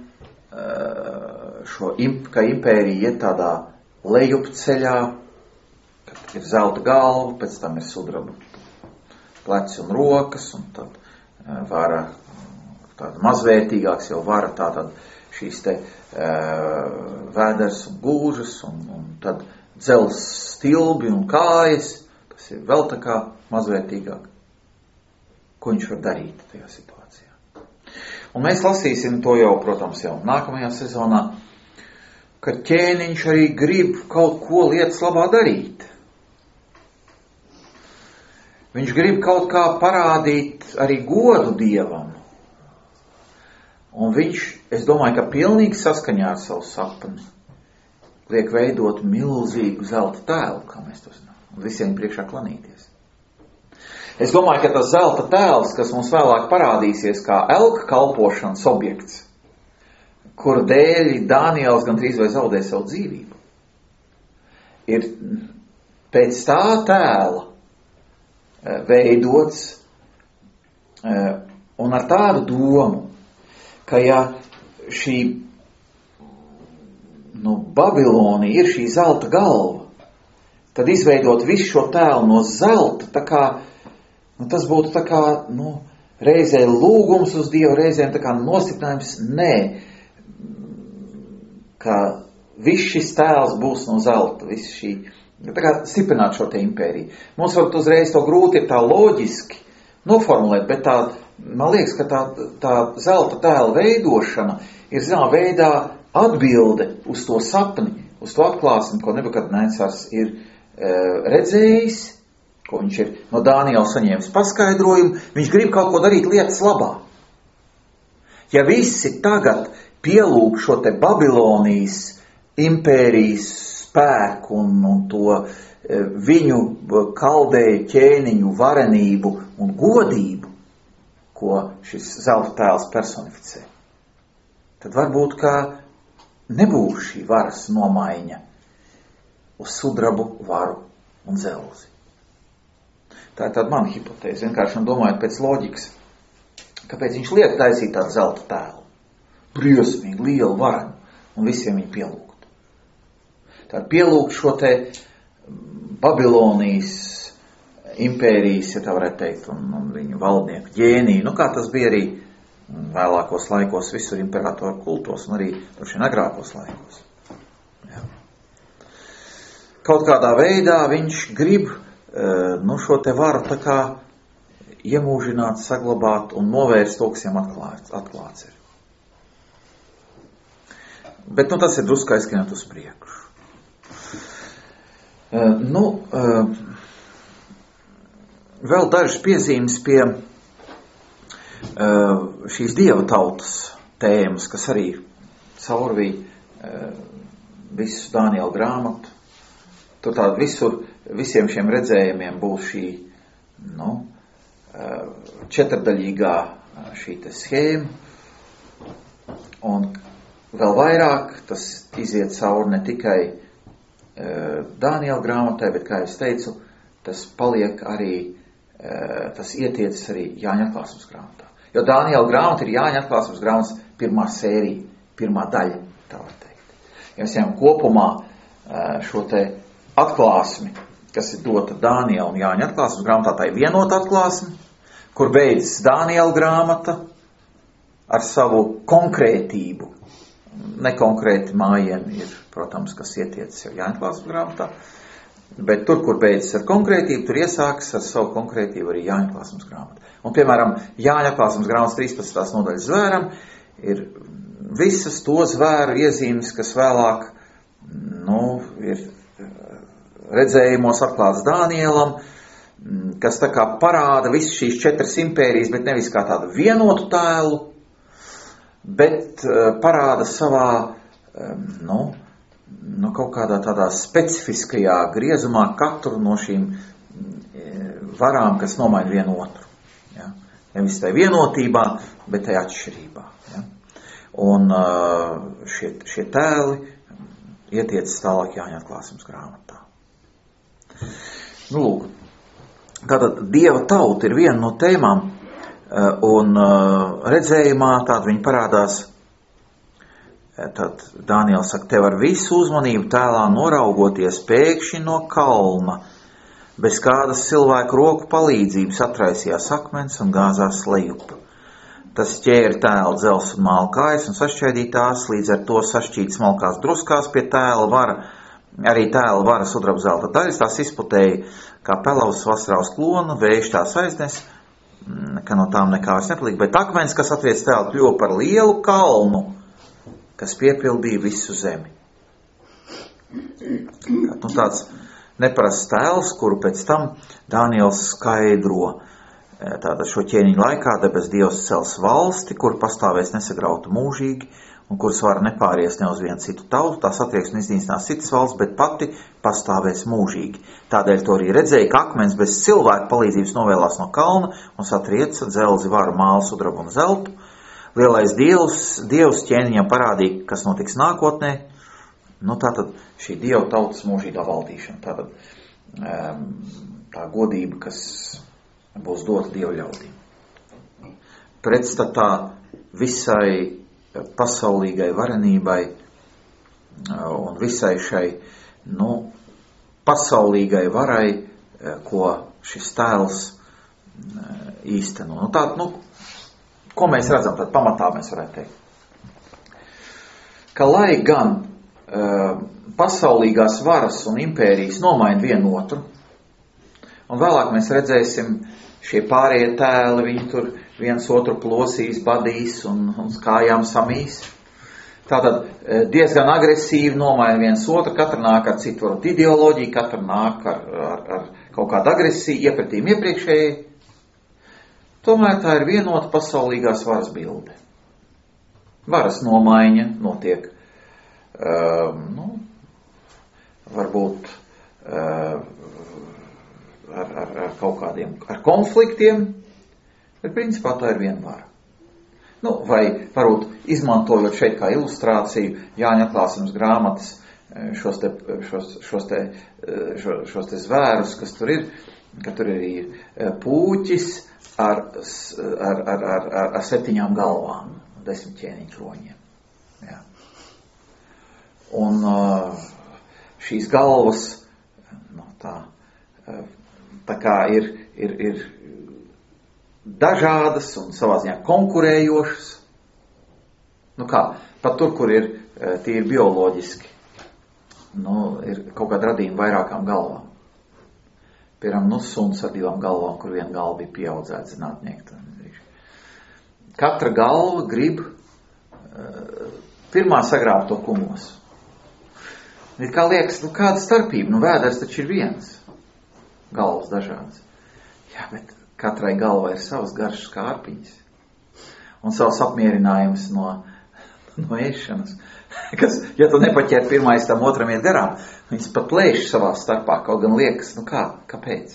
uh, šo, ka impērija iet tādā lejupceļā, kad ir zelta galva, pēc tam ir sudraba pleci un rokas, un tad vara tāda mazvērtīgāks jau vara tātad šīs te uh, vēders un gūžas, un, un tad dzels stilbi un kājas, tas ir vēl tā kā mazvērtīgāk. Ko viņš var darīt tajā situācijā? Un mēs lasīsim to jau, protams, jau nākamajā sezonā, ka ķēniņš arī grib kaut ko lietas labā darīt. Viņš grib kaut kā parādīt arī godu Dievam. Un viņš, es domāju, ka pilnīgi saskaņā ar savu sapni liek veidot milzīgu zelta tēlu, kā mēs to zinām, un visiem priekšā klanīties. Es domāju, ka tas zelta tēls, kas mums vēlāk parādīsies kā elka kalpošanas objekts, kur dēļ Dāniels gandrīz vai zaudē savu dzīvību, ir pēc tā tēla veidots un ar tādu domu, ka ja šī nu, Babilonija ir šī zelta galva, tad izveidot visu šo tēlu no zelta, tā kā, nu, tas būtu tā kā, nu, reizē lūgums uz Dievu, reizēm tā kā nostiprinājums, nē, ka viss šis tēls būs no zelta, viss šī, tā kā stiprināt šo te impēriju. Mums varbūt uzreiz to grūti ir tā loģiski noformulēt, bet tā, man liekas, ka tā, tā zelta tēla veidošana ir zināmā veidā atbilde uz to sapni, uz to atklāsmi, ko Nebukadnecars ir e, redzējis, ko viņš ir no Dāniela saņēmis paskaidrojumu, viņš grib kaut ko darīt lietas labā. Ja visi tagad pielūg šo te Babilonijas impērijas spēku un, un to e, viņu kaldēju ķēniņu varenību un godību, ko šis zelta tēls personificē, tad varbūt, ka nebūs šī varas nomaiņa uz sudrabu, varu un zelzi. Tā ir tāda mana hipotēze, vienkārši domājot pēc loģikas, kāpēc viņš liek taisīt tādu zelta tēlu. Briesmīgi, lielu varenu, un visiem viņu pielūgt. Tā pielūgt šo te Babilonijas impērijas, ja tā varētu teikt, un, un viņu valdnieku ģēniju, nu kā tas bija arī vēlākos laikos visur imperatoru kultos, un arī šiem agrākos laikos. Jā. Kaut kādā veidā viņš grib nu, šo te varu tā kā iemūžināt, saglabāt un novērst to, kas viņam atklāts, atklāts ir. Bet, nu, tas ir drusku aizskrienot uz priekšu. Uh, nu, uh, vēl dažas piezīmes pie uh, šīs dieva tautas tēmas, kas arī caurvīja uh, visu Daniela grāmatu. Tur tāda visur, visiem šiem redzējumiem būs šī, nu, uh, četrdaļīgā šī te schēma. Un vēl vairāk tas iziet cauri ne tikai uh, Daniela grāmatai, bet, kā es teicu, tas paliek arī, uh, tas ietiecas arī Jāņa atklāsmes grāmatā. Jo Daniela grāmata ir Jāņa atklāsmes grāmatas pirmā sērija, pirmā daļa, tā var teikt. Ja mēs ejam kopumā uh, šo te atklāsmi, kas ir dota Daniela un Jāņa atklāsmes grāmatā, tā ir vienota atklāsme, kur beidzas Daniela grāmata ar savu konkrētību. Nekonkrēti mājieni ir, protams, kas ietiecas jau Jāņa atklāsmes grāmatā, bet tur, kur beidzas ar konkrētību, tur iesākas ar savu konkrētību arī Jāņa atklāsmes grāmata. Un, piemēram, Jāņa atklāsmes grāmatas trīspadsmitās nodaļas zvēram ir visas to zvēru iezīmes, kas vēlāk, nu, ir redzējumos atklāts Dānielam, kas tā kā parāda visas šīs četras impērijas, bet nevis kā tādu vienotu tēlu, bet uh, parāda savā, um, nu, nu, kaut kādā tādā specifiskajā griezumā katru no šīm um, varām, kas nomaina vienu otru. Ja? Nevis tai vienotībā, bet tai atšķirībā. Ja? Un uh, šie, šie tēli ietiecas tālāk Jāņa atklāsmes grāmatā. Nu, lūk, tātad dieva tauta ir viena no tēmām, un redzējumā tāda viņa parādās, tad Daniels saka, tev ar visu uzmanību tēlā noraugoties pēkšņi no kalna, bez kādas cilvēku roku palīdzības atraisījās akmens un gāzās lejup. Tas ķēra tēla dzels un māla kājas un sašķaidīja tās, līdz ar to sašķīt smalkās druskās pie tēla vara. Arī tēla vara sudraba zelta daļas, tās izplatēja kā pelavas vasarās klonu, vējš tās aiznes, ka no tām nekā vairs nepalika, bet akmens, kas atriec tēlu, kļuva par lielu kalnu, kas piepildīja visu zemi. Nu, tāds neparasts tēls, kuru pēc tam Daniels skaidro. Tātad šo ķēniņu laikā debes Dievs cels valsti, kur pastāvēs nesagrauta mūžīgi, un kuras var nepāries ne uz vienu citu tautu, tās atrieks un iznīcinās citas valsts, bet pati pastāvēs mūžīgi. Tādēļ to arī redzēja, ka akmens bez cilvēku palīdzības novēlās no kalna un satrieca dzelzi, varu, mālu, sudrabu un zeltu. Lielais dievs, dievs ķēniņam parādīja, kas notiks nākotnē. Nu, tātad šī dieva tautas mūžīgā valdīšana. Tātad tā godība, kas būs dota dievu ļaudīm. Pretstatā visai pasaulīgai varenībai un visai šai, nu, pasaulīgai varai, ko šis tēls īsteno. Nu, tā, nu, ko mēs redzam, tad pamatā mēs varētu teikt. Ka lai gan uh, pasaulīgās varas un impērijas nomaina vienu otru, un vēlāk mēs redzēsim šie pārējie tēli, viņi tur viens otru plosīs, badīs un, un kājām samīs. Tātad diezgan agresīvi nomaina viens otru, katra nāk ar citu varu ideoloģiju, katra nāk ar, ar, ar kaut kādu agresiju, iepratīm iepriekšēji. Tomēr tā ir vienota pasaulīgās varas bilde. Varas nomaiņa notiek, uh, nu, varbūt uh, ar, ar, ar kaut kādiem, ar konfliktiem, bet principā tā ir viena vara. Nu, vai varbūt izmantojot šeit kā ilustrāciju Jāņa atklāsmes grāmatas šos te, šos, šos te, šos, šos te zvērus, kas tur ir, ka tur ir pūķis ar, ar, ar, ar, ar septiņām galvām, desmit ķēniņu kroņiem. Jā. Un šīs galvas, nu, tā, tā kā ir, ir, ir dažādas un savā ziņā konkurējošas. Nu kā, pat tur, kur ir tīri bioloģiski, nu, ir kaut kāda radījuma vairākām galvām. Piemēram, nu, suns ar divām galvām, kur viena galva bija pieaudzēta zinātnieki. Katra galva grib uh, pirmā sagrāb to kumosu. Ir kā liekas, nu kāda starpība, nu vēders taču ir viens. Galvas dažādas. Jā, bet katrai galvai ir savas garšas kārpiņas. Un savs apmierinājums no, no ēšanas. Kas, ja tu nepaķer pirmais, tam otram iet garām, viņas pat plēš savā starpā, kaut gan liekas, nu kā, kāpēc?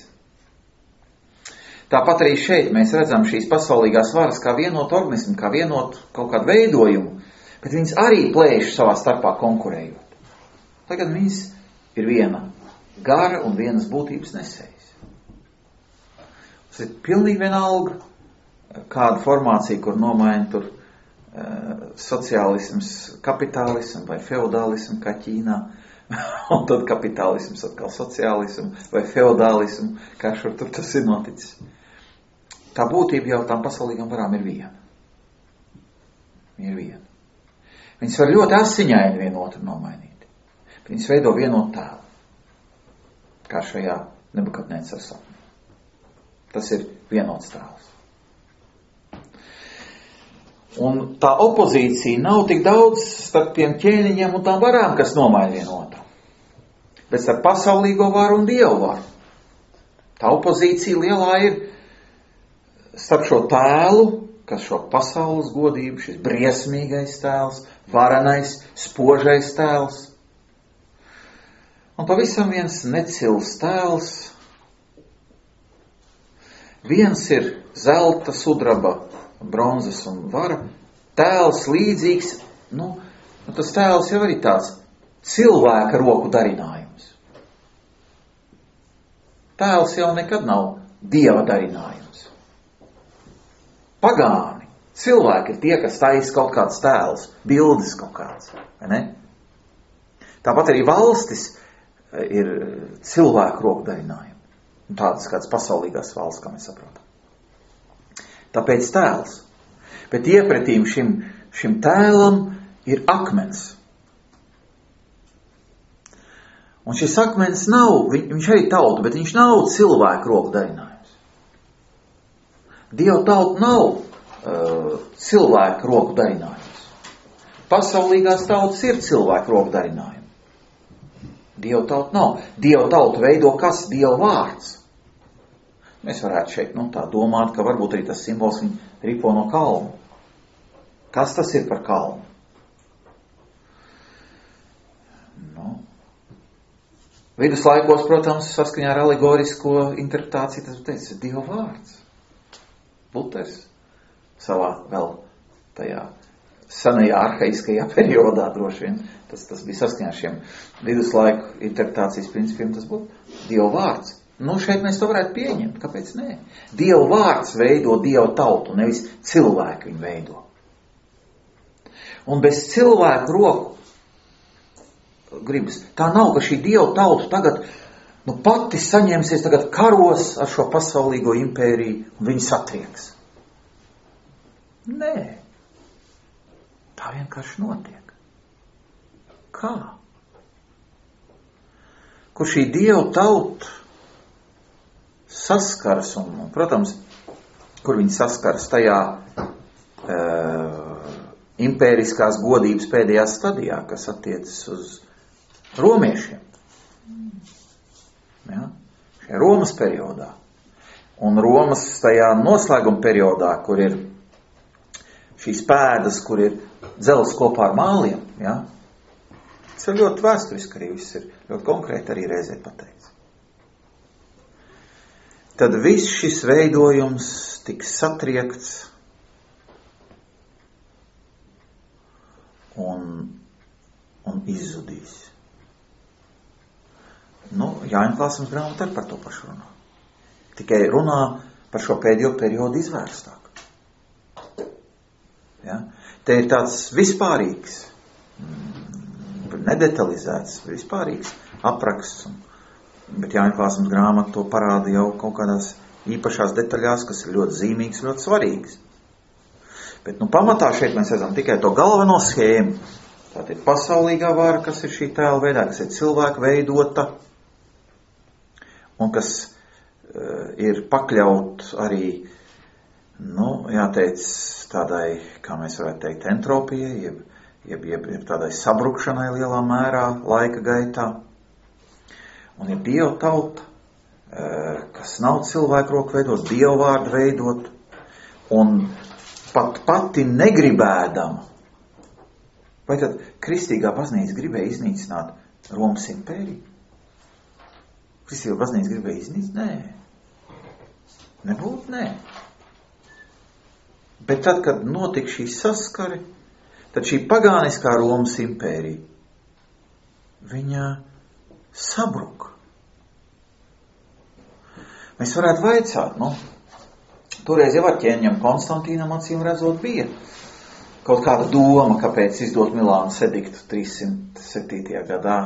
Tāpat arī šeit mēs redzam šīs pasaulīgās varas kā vienotu organismu, kā vienotu kaut kādu veidojumu, bet viņas arī plēš savā starpā konkurējot. Lai gan viņas ir viena gara un vienas būtības nesējas. Tas ir pilnīgi vienalga, kāda formācija, kur nomaina tur sociālisms, kapitālisms vai feodālisms, kā Ķīnā, un tad kapitālisms atkal sociālism vai feodālism, kā šur tur tas ir noticis. Tā būtība jau tām pasaulīgām varām ir viena. Ir viena. Viņas var ļoti asiņaini vienotru nomainīt. Viņas veido vienotu tēlu. Kā šajā Nebukadnecara sapnī. Tas ir vienots tēls. Un tā opozīcija nav tik daudz starp tiem ķēniņiem un tām varām, kas nomaina vienotru. Bet starp pasaulīgo varu un dievu varu. Tā opozīcija lielā ir starp šo tēlu, kas šo pasaules godību, šis briesmīgais tēls, varenais, spožais tēls. Un pavisam viens necils tēls. Viens ir zelta, sudraba, bronzas un vara, tēls līdzīgs, nu, nu tas tēls jau arī tāds cilvēka roku darinājums. Tēls jau nekad nav dieva darinājums. Pagāni, cilvēki ir tie, kas taisa kaut kāds tēls, bildes kaut kāds, vai ne? Tāpat arī valstis ir cilvēku roku darinājumi. Un tādas kādas pasaulīgās valsts, kā mēs saprotam. Tāpēc tēls. Bet iepretīm šim, šim tēlam ir akmens. Un šis akmens nav, viņ, viņš arī tauta, bet viņš nav cilvēku roku darinājums. Dieva tauta nav uh, cilvēku roku darinājums. Pasaulīgās tautas ir cilvēku roku darinājumi. Dieva tauta nav. Dieva tauta veido kas? Dieva vārds. Mēs varētu šeit, nu, tā domāt, ka varbūt arī tas simbols viņa ripo no kalna. Kas tas ir par kalnu? Nu. Viduslaikos, protams, saskaņā ar alegorisko interpretāciju, tas teica, ir Dieva vārds. Luters savā vēl tajā senajā arhaiskajā periodā droši vien, tas, tas bija saskaņā ar šiem viduslaiku interpretācijas principiem, tas būtu Dieva vārds. Nu, šeit mēs to varētu pieņemt. Kāpēc nē? Dieva vārds veido Dieva tautu, nevis cilvēku viņu veido. Un bez cilvēku roku gribas. Tā nav, ka šī Dieva tauta tagad nu, pati saņemsies tagad karos ar šo pasaulīgo impēriju un viņi satrieks. Nē. Tā vienkārši notiek. Kā? Kur šī Dieva tauta saskaras, un, un, protams, kur viņi saskaras tajā e, impēriskās godības pēdējā stadijā, kas attiecas uz romiešiem. Ja? Šajā Romas periodā. Un Romas tajā noslēguma periodā, kur ir šīs pēdas, kur ir dzels kopā ar māliem. Ja? Tas ir ļoti vēsturiski arī, viss ir ļoti konkrēti arī reizē pateikts. Tad viss šis veidojums tiks satriekts un, un izzudīs. Nu, Jāņa Klāsums grāmata ir par to pašu runā. Tikai runā par šo pēdējo periodu izvērstāk. Ja? Te ir tāds vispārīgs, nedetalizēts, vispārīgs apraksts. Bet Jāņa Klāsums grāmata to parāda jau kaut kādās īpašās detaļās, kas ir ļoti zīmīgas, ļoti svarīgas. Bet nu pamatā šeit mēs redzam tikai to galveno schēmu. Tātad ir pasaulīgā vara, kas ir šī tēla veidā, kas ir cilvēka veidota un kas uh, ir pakļaut arī, nu, jāteic, tādai, kā mēs varētu teikt, entropijai, jeb, jeb, jeb, jeb tādai sabrukšanai lielā mērā laika gaitā. Un ir Dieva tauta, kas nav cilvēku roku veidot, Dievu vārdu veidot, un pat pati negribēdama. Vai tad kristīgā baznīca gribēja iznīcināt Romas impēriju? Kristīgā baznīca gribēja iznīcināt? Nē. Nebūtu, nē. Bet tad, kad notika šī saskari, tad šī pagāniskā Romas impērija, viņa sabruka. Mēs varētu vaicāt, nu, toreiz jau ar ķēniņam Konstantīnam acīm redzot bija kaut kāda doma, kāpēc izdot Milānas ediktu trīssimt septītajā gadā.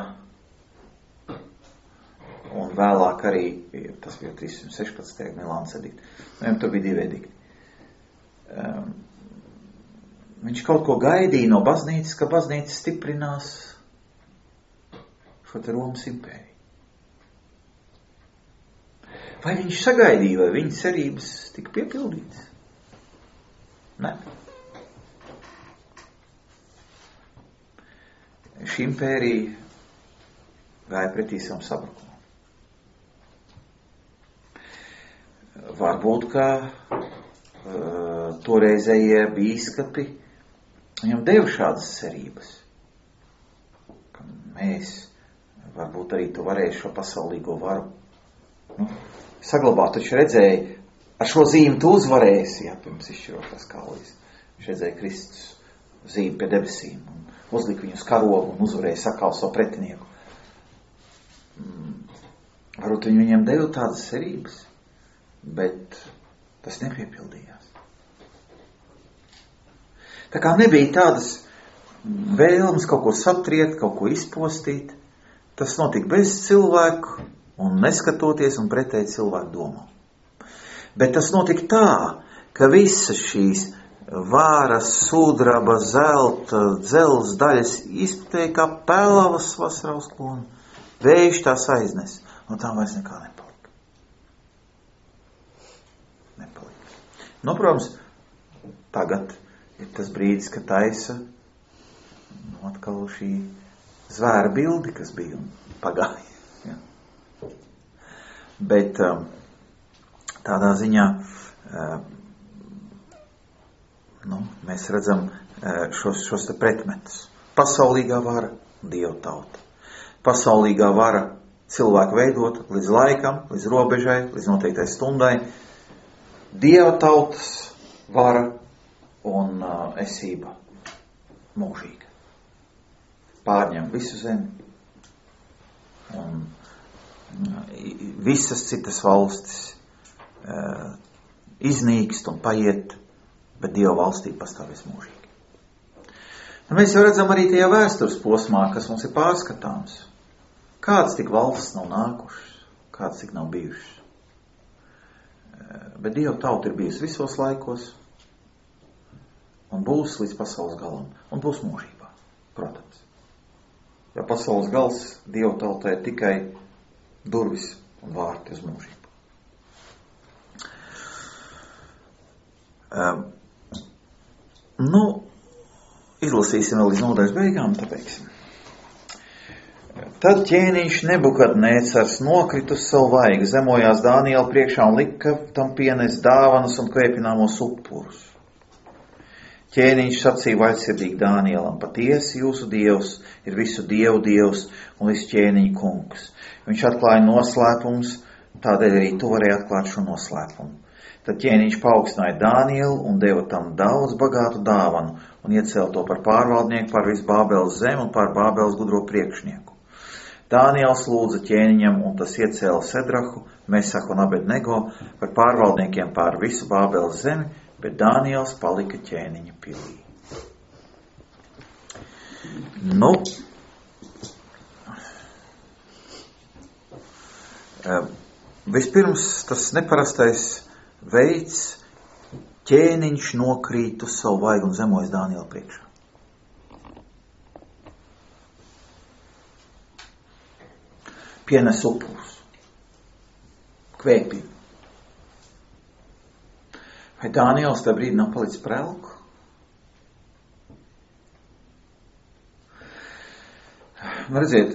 Un vēlāk arī, tas bija trīssimt sešpadsmitajā Milānas ediktu. Viņam tur bija divi edikti. Um, viņš kaut ko gaidīja no baznīcas, ka baznīca stiprinās šo te Romas impēriju. Vai viņš sagaidīja, vai viņa cerības tika piepildītas? Nē. Šī impērija gāja pretī savam sabrukumam. Varbūt, ka uh, toreizējie bīskapi viņam deva šādas cerības, ka mēs varbūt arī tu varēsi šo pasaulīgo varu nu, saglabāt. Taču redzēja, ar šo zīmi tu uzvarēsi, ja, pirms izšķirotās kaulīs. Viņš redzēja Kristus zīmi pie debesīm un uzlika viņu uz karogu un uzvarēja sakal savu pretinieku. Varbūt viņi viņiem deva tādas cerības, bet tas nepiepildījās. Tā kā nebija tādas vēlmes kaut ko satriet, kaut ko izpostīt, tas notika bez cilvēku un neskatoties un pretēji cilvēku domām. Bet tas notika tā, ka visas šīs vāras, sudraba, zelta, dzelzs daļas izputēja kā pelavas vasarā uz klonu. Vējš tās aiznes, un tām vairs nekā nepalika. Nepalika. Nu, protams, tagad ir tas brīdis, kad taisa nu, atkal šī zvēra bildi, kas bija un pagāja. Ja. Bet um, tādā ziņā um, nu, mēs redzam šos, šos te pretmetus. Pasaulīgā vara, Dieva tauta. Pasaulīgā vara cilvēku veidot līdz laikam, līdz robežai, līdz noteiktai stundai. Dieva tautas vara un uh, esība mūžīga. Pārņem visu zemi. Un uh, visas citas valstis uh, iznīkst un paiet, bet Dieva valstī pastāvēs mūžīgi. Un mēs jau redzam arī tajā vēstures posmā, kas mums ir pārskatāms. Kāds tik valsts nav nākušas, kāds tik nav bijušas. Bet Dieva tauta ir bijusi visos laikos un būs līdz pasaules galam un būs mūžībā, protams. Jo pasaules gals Dieva tautai ir tikai durvis un vārti uz mūžību. Um, Nu, izlasīsim vēl līdz nodaļas beigām, pabeigsim. Tad ķēniņš Nebukadnēcars nokrita uz savu vaigu, zemojās Dāniela priekšā un lika tam pienes dāvanas un kvēpināmos upurus. Ķēniņš sacīja vaļsirdīgi Dānielam: patiesi jūsu Dievs ir visu dievu Dievs un visu ķēniņu kungs. Viņš atklāja noslēpumus, tādēļ arī tu varēji atklāt šo noslēpumu. Tad ķēniņš paaugstināja Dānielu un deva tam daudz bagātu dāvanu un iecēla to par pārvaldnieku par visu Bābeles zemi un par Bābeles gudro priekšnieku. Dāniels lūdza ķēniņam un tas iecēla Sedrahu, Mesahu un Abednego par pārvaldniekiem pār visu Bābeles zemi, bet Dāniels palika ķēniņa pilī. Nu, vispirms tas neparastais veids, ķēniņš nokrīt uz savu vaigu un zemojas Dāniela priekšā. Pienes upurus, kvēpina. Vai Dāniels tajā brīdī nav palicis prelku? redziet,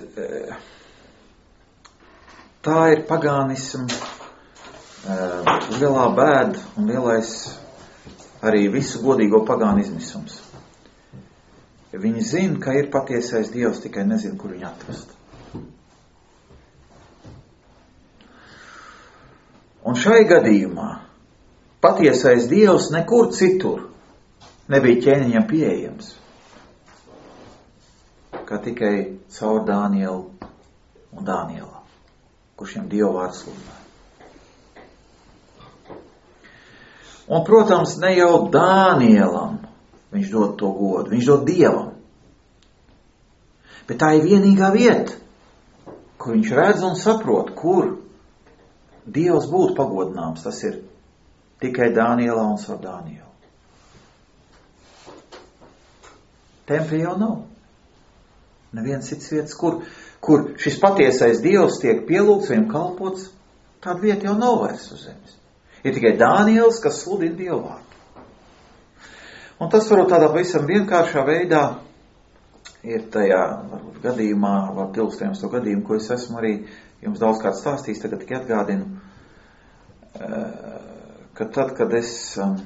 tā ir pagānismu lielā bēda un lielais arī visu godīgo pagānu izmisums. Viņi zina, ka ir patiesais Dievs, tikai nezina, kur viņu atrast. Un šai gadījumā patiesais Dievs nekur citur nebija ķēniņam pieejams, kā tikai caur Dānielu un Dānielā, kurš viņam Dievu vārdu sludināja. Un, protams, ne jau Dānielam viņš dod to godu, viņš dod Dievam. Bet tā ir vienīgā vieta, kur viņš redz un saprot, kur Dievs būtu pagodināms. Tas ir tikai Dānielā un caur Dānielu. Tempļa jau nav. Neviens cits vietas, kur, kur šis patiesais Dievs tiek pielūgts, viņam kalpots, tāda vieta jau nav vairs uz zemes. Ir tikai Dāniels, kas sludina Dievu vārdu. Un tas varbūt tādā pavisam vienkāršā veidā ir tajā varbūt gadījumā, varbūt ilgstējums to gadījumu, ko es esmu arī jums daudzkārt stāstījis, tagad tikai atgādinu, ka tad, kad es um,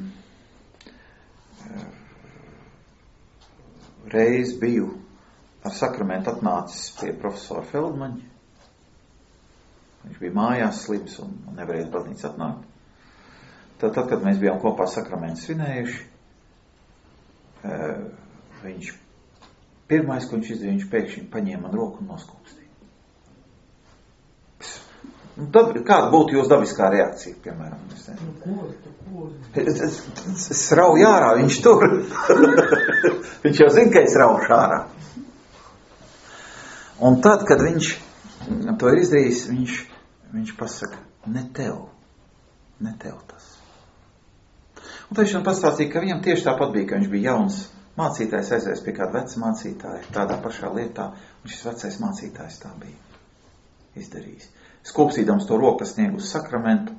reiz biju ar sakramentu atnācis pie profesora Feldmaņa, viņš bija mājās slims un nevarēja uz baznīcu atnākt. Tad, tad, kad mēs bijām kopā sakramentu svinējuši, viņš pirmais, ko viņš izdarīja, viņš pēkšņi paņēma man roku un noskūpstīja. Tad, kāda būtu jūsu dabiskā reakcija, piemēram? Es, es rauju ārā, viņš tur. Viņš jau zina, ka es raušu ārā. Un tad, kad viņš to ir izdarījis, viņš, viņš pasaka, ne tev, ne tev tas. Un tad viņš man pastāstīja, ka viņam tieši tāpat bija, ka viņš bija jauns mācītājs, aizies pie kāda veca mācītāja, tādā pašā lietā, un šis vecais mācītājs tā bija izdarījis. Skūpstīdams to roku, kas snieg uz sakramentu,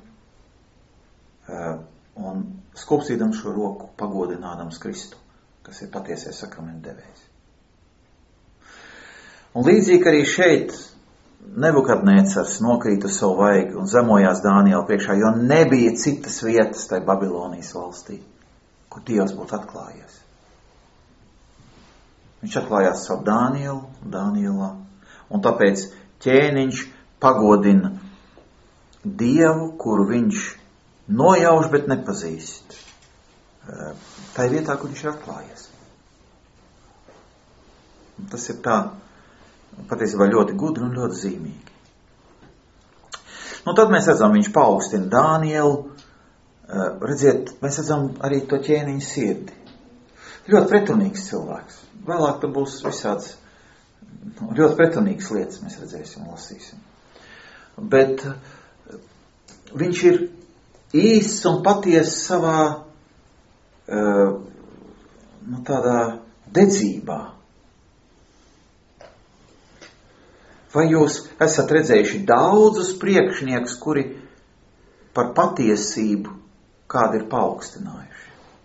un skūpstīdams šo roku, pagodinādams Kristu, kas ir patiesais sakramentu devējs. Un līdzīgi arī šeit Nebukadnēcars nokrīt uz savu vaigu un zemojās Dāniela priekšā, jo nebija citas vietas tai Babilonijas valstī, kur Dievs būtu atklājies. Viņš atklājās savu Dānielu, Dānielā, un tāpēc ķēniņš pagodina Dievu, kuru viņš nojauš, bet nepazīst. Tā ir vietā, kur viņš ir atklājies. Un tas ir tā, patiesībā ļoti gudri un ļoti zīmīgi. Nu, tad mēs redzam, viņš paaugstina Dānielu. Redziet, mēs redzam arī to ķēniņu sirdi. Ļoti pretrunīgs cilvēks. Vēlāk tur būs visāds ļoti pretrunīgas lietas, mēs redzēsim un lasīsim. Bet viņš ir īsts un patiesi savā nu, tādā dedzībā. Vai jūs esat redzējuši daudzus priekšniekus, kuri par patiesību kādu ir paaugstinājuši?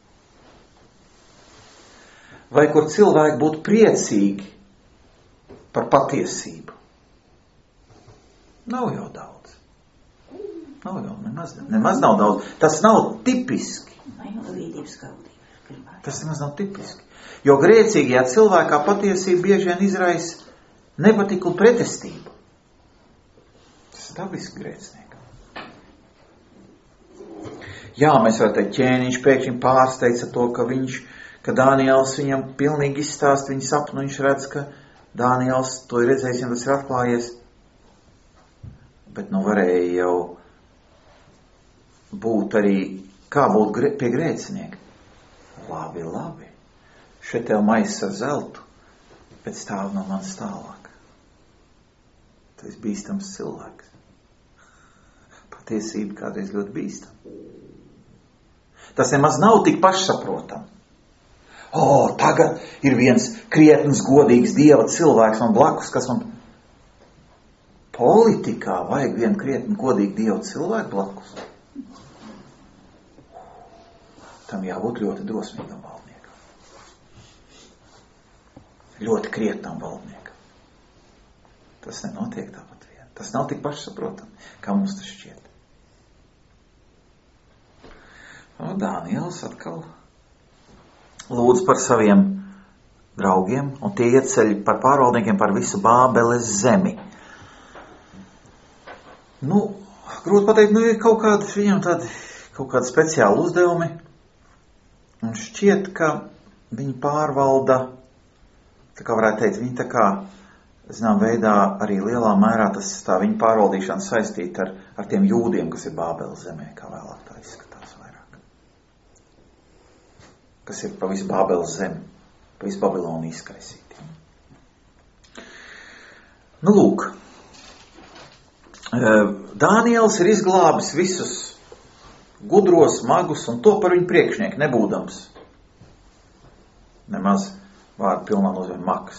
Vai kur cilvēki būtu priecīgi par patiesību? Nav jau daudz. Nav jau, nemaz, nemaz nav daudz. Tas nav tipiski. Tas nemaz nav tipiski. Jo grēcīgajā cilvēkā patiesība bieži vien izraisa nepatiku un pretestību. Tas ir dabiski grēciniekam. Jā, mēs varam teikt, ķēniņš pēkšņi pārsteidz ar to, ka viņš, ka Dāniels viņam pilnīgi izstāst viņa sapnu, viņš redz, ka Dāniels to ir redzējis, un tas ir atklājies. Bet nu varēja jau būt arī, kā būt pie grēcinieka. Labi, labi. Šeit tev maiss ar zeltu, bet stāv no manis tālāk. Tu esi bīstams cilvēks. Patiesība kādreiz ļoti bīstama. Tas nemaz nav tik pašsaprotam. O, tagad ir viens krietns, godīgs Dieva cilvēks man blakus, kas man... Politikā vajag vienu krietni, godīgu Dieva cilvēku blakus. Tam jābūt ļoti drosmīgam valdniekam. Ļoti krietnam valdniekam. Tas nenotiek tāpat vien. Tas nav tik pašsaprotami, kā mums tas šķiet. O, Dāniels atkal lūdz par saviem draugiem, un tie ieceļ par pārvaldniekiem par visu Bābeles zemi. Nu, grūti pateikt, nu ir kaut kādi, viņam tādi, kaut kādi speciāli uzdevumi, un šķiet, ka viņi pārvalda, tā kā varētu teikt, viņi tā kā, zinām, veidā arī lielā mērā tas tā viņa pārvaldīšana saistīta ar, ar tiem jūdiem, kas ir Bābeles zemē, kā vēlāk tā izskatās vairāk. Kas ir pa visu Bābeles zemi, pa visu Babilonu izkaisīti. Nu, lūk. Dāniels ir izglābis visus gudros, magus un to par viņu priekšnieku nebūdams. Nemaz vārdu pilnā nozīmē mags.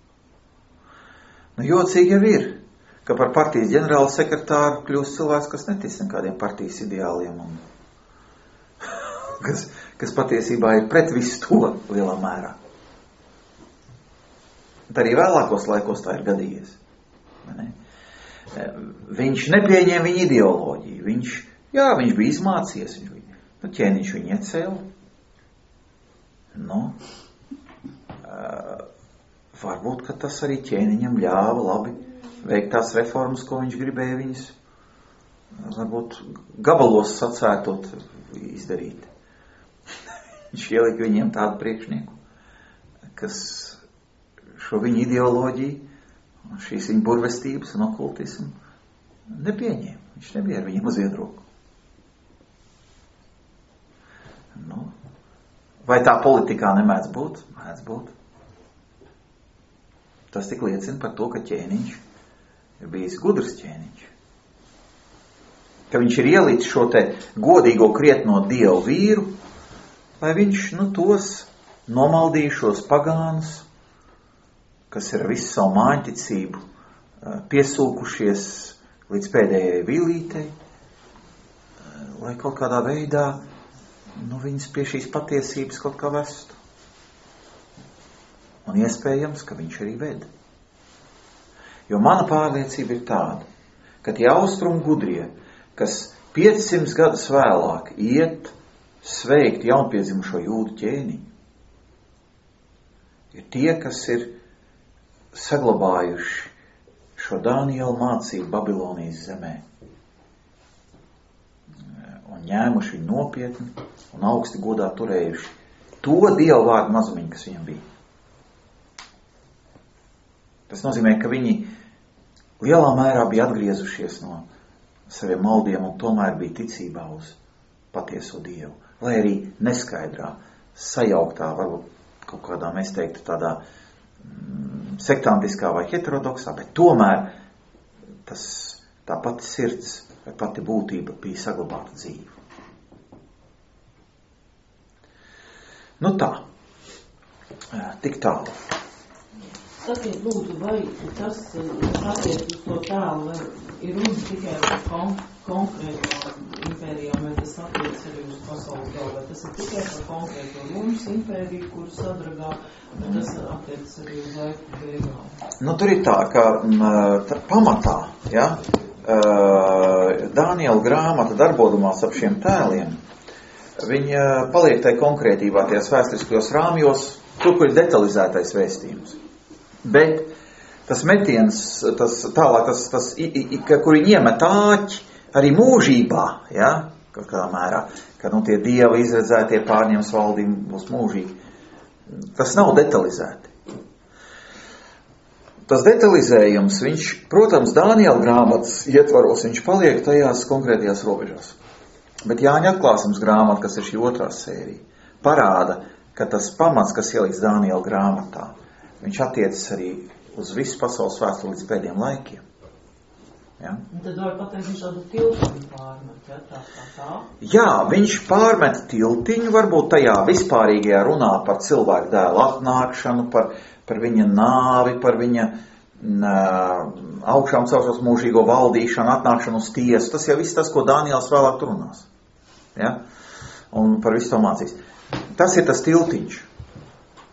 Nu, jocīgi jau ir, ka par partijas ģenerāla sekretāru kļūst cilvēks, kas netic nekādiem partijas ideāliem un kas, kas patiesībā ir pret visu to lielā mērā. Bet arī vēlākos laikos tā ir gadījies. Ne? Viņš nepieņēma viņa ideoloģiju. Viņš, jā, viņš bija izmācījies. Viņš bija, nu, ķēniņš viņu iecēla. Nu, uh, varbūt, ka tas arī ķēniņam ļāva labi veikt tās reformas, ko viņš gribēja viņas, varbūt gabalos sacētot izdarīt. Viņš ielika viņiem tādu priekšnieku, kas šo viņa ideoloģiju, šīs viņa burvestības un okultismu nepieņēma. Viņš nebija ar viņiem uz iedroku. Nu, vai tā politikā nemēdz būt? Mēdz būt. Tas tik liecina par to, ka ķēniņš ir bijis gudrs ķēniņš. Ka viņš ir ielicis šo te godīgo krietno dievu vīru, lai viņš, nu, tos nomaldījušos pagānus, kas ir visu savu māņticību piesūkušies līdz pēdējai vīlītei, lai kaut kādā veidā, nu, viņas pie šīs patiesības kaut kā vestu. Un iespējams, ka viņš arī ved. Jo mana pārliecība ir tāda, ka tie austrumu gudrie, kas piecsimt gadus vēlāk iet sveikt jaunpiedzimušo jūdu ķēniņu, ir tie, kas ir saglabājuši šo Dāniela mācību Babilonijas zemē un ņēmuši viņu nopietni un augsti godā turējuši to dievu vārdu mazumiņu, kas viņam bija. Tas nozīmē, ka viņi lielā mērā bija atgriezušies no saviem maldiem un tomēr bija ticībā uz patieso dievu. Lai arī neskaidrā, sajauktā, varbūt kaut kādā, mēs teiktu, tādā mm, sektantiskā vai heterodoksā, bet tomēr tas, tā pati sirds vai pati būtība bija saglabāta dzīva. Nu tā, tik tālu. Sakiet, lūdzu, vai tas attiec uz to tēlu, ir runa tikai par kon konkrēto impērijām, vai tas attiec arī uz pasaules galvu, vai tas ir tikai par konkrēto Romas impēriju, kuru sadragā, vai tas attiec arī uz laiku beigām? Nu, tur ir tā, ka tā, pamatā, ja, Dāniela grāmata darbodumās ap šiem tēliem, viņa paliek tai konkrētībā tajās vēsturiskajos rāmjos, tur, kur ir detalizētais vēstījums. Bet tas metiens, tas tālāk, tas, tas, i, i, kur viņi iemet āķi arī mūžībā, ja, kaut kādā mērā, ka, nu, tie dieva izredzētie pārņems valdību būs mūžīgi. Tas nav detalizēti. Tas detalizējums, viņš, protams, Dāniela grāmatas ietvaros, viņš paliek tajās konkrētajās robežās. Bet Jāņa atklāsums grāmata, kas ir šī otrā sērija, parāda, ka tas pamats, kas ieliks Dāniela grāmatā, viņš attiecas arī uz visu pasaules vēsturi līdz pēdējiem laikiem. Ja? Un tad var pateikt, viņš tādu tiltiņu pārmet, ja? Tā, tā, tā. Jā, viņš pārmet tiltiņu, varbūt tajā vispārīgajā runā par cilvēku dēlu atnākšanu, par, par viņa nāvi, par viņa nā, augšām celšanos mūžīgo valdīšanu, atnākšanu uz tiesu. Tas jau viss tas, ko Dāniels vēlāk runās. Ja? Un par visu to mācīs. Tas ir tas tiltiņš.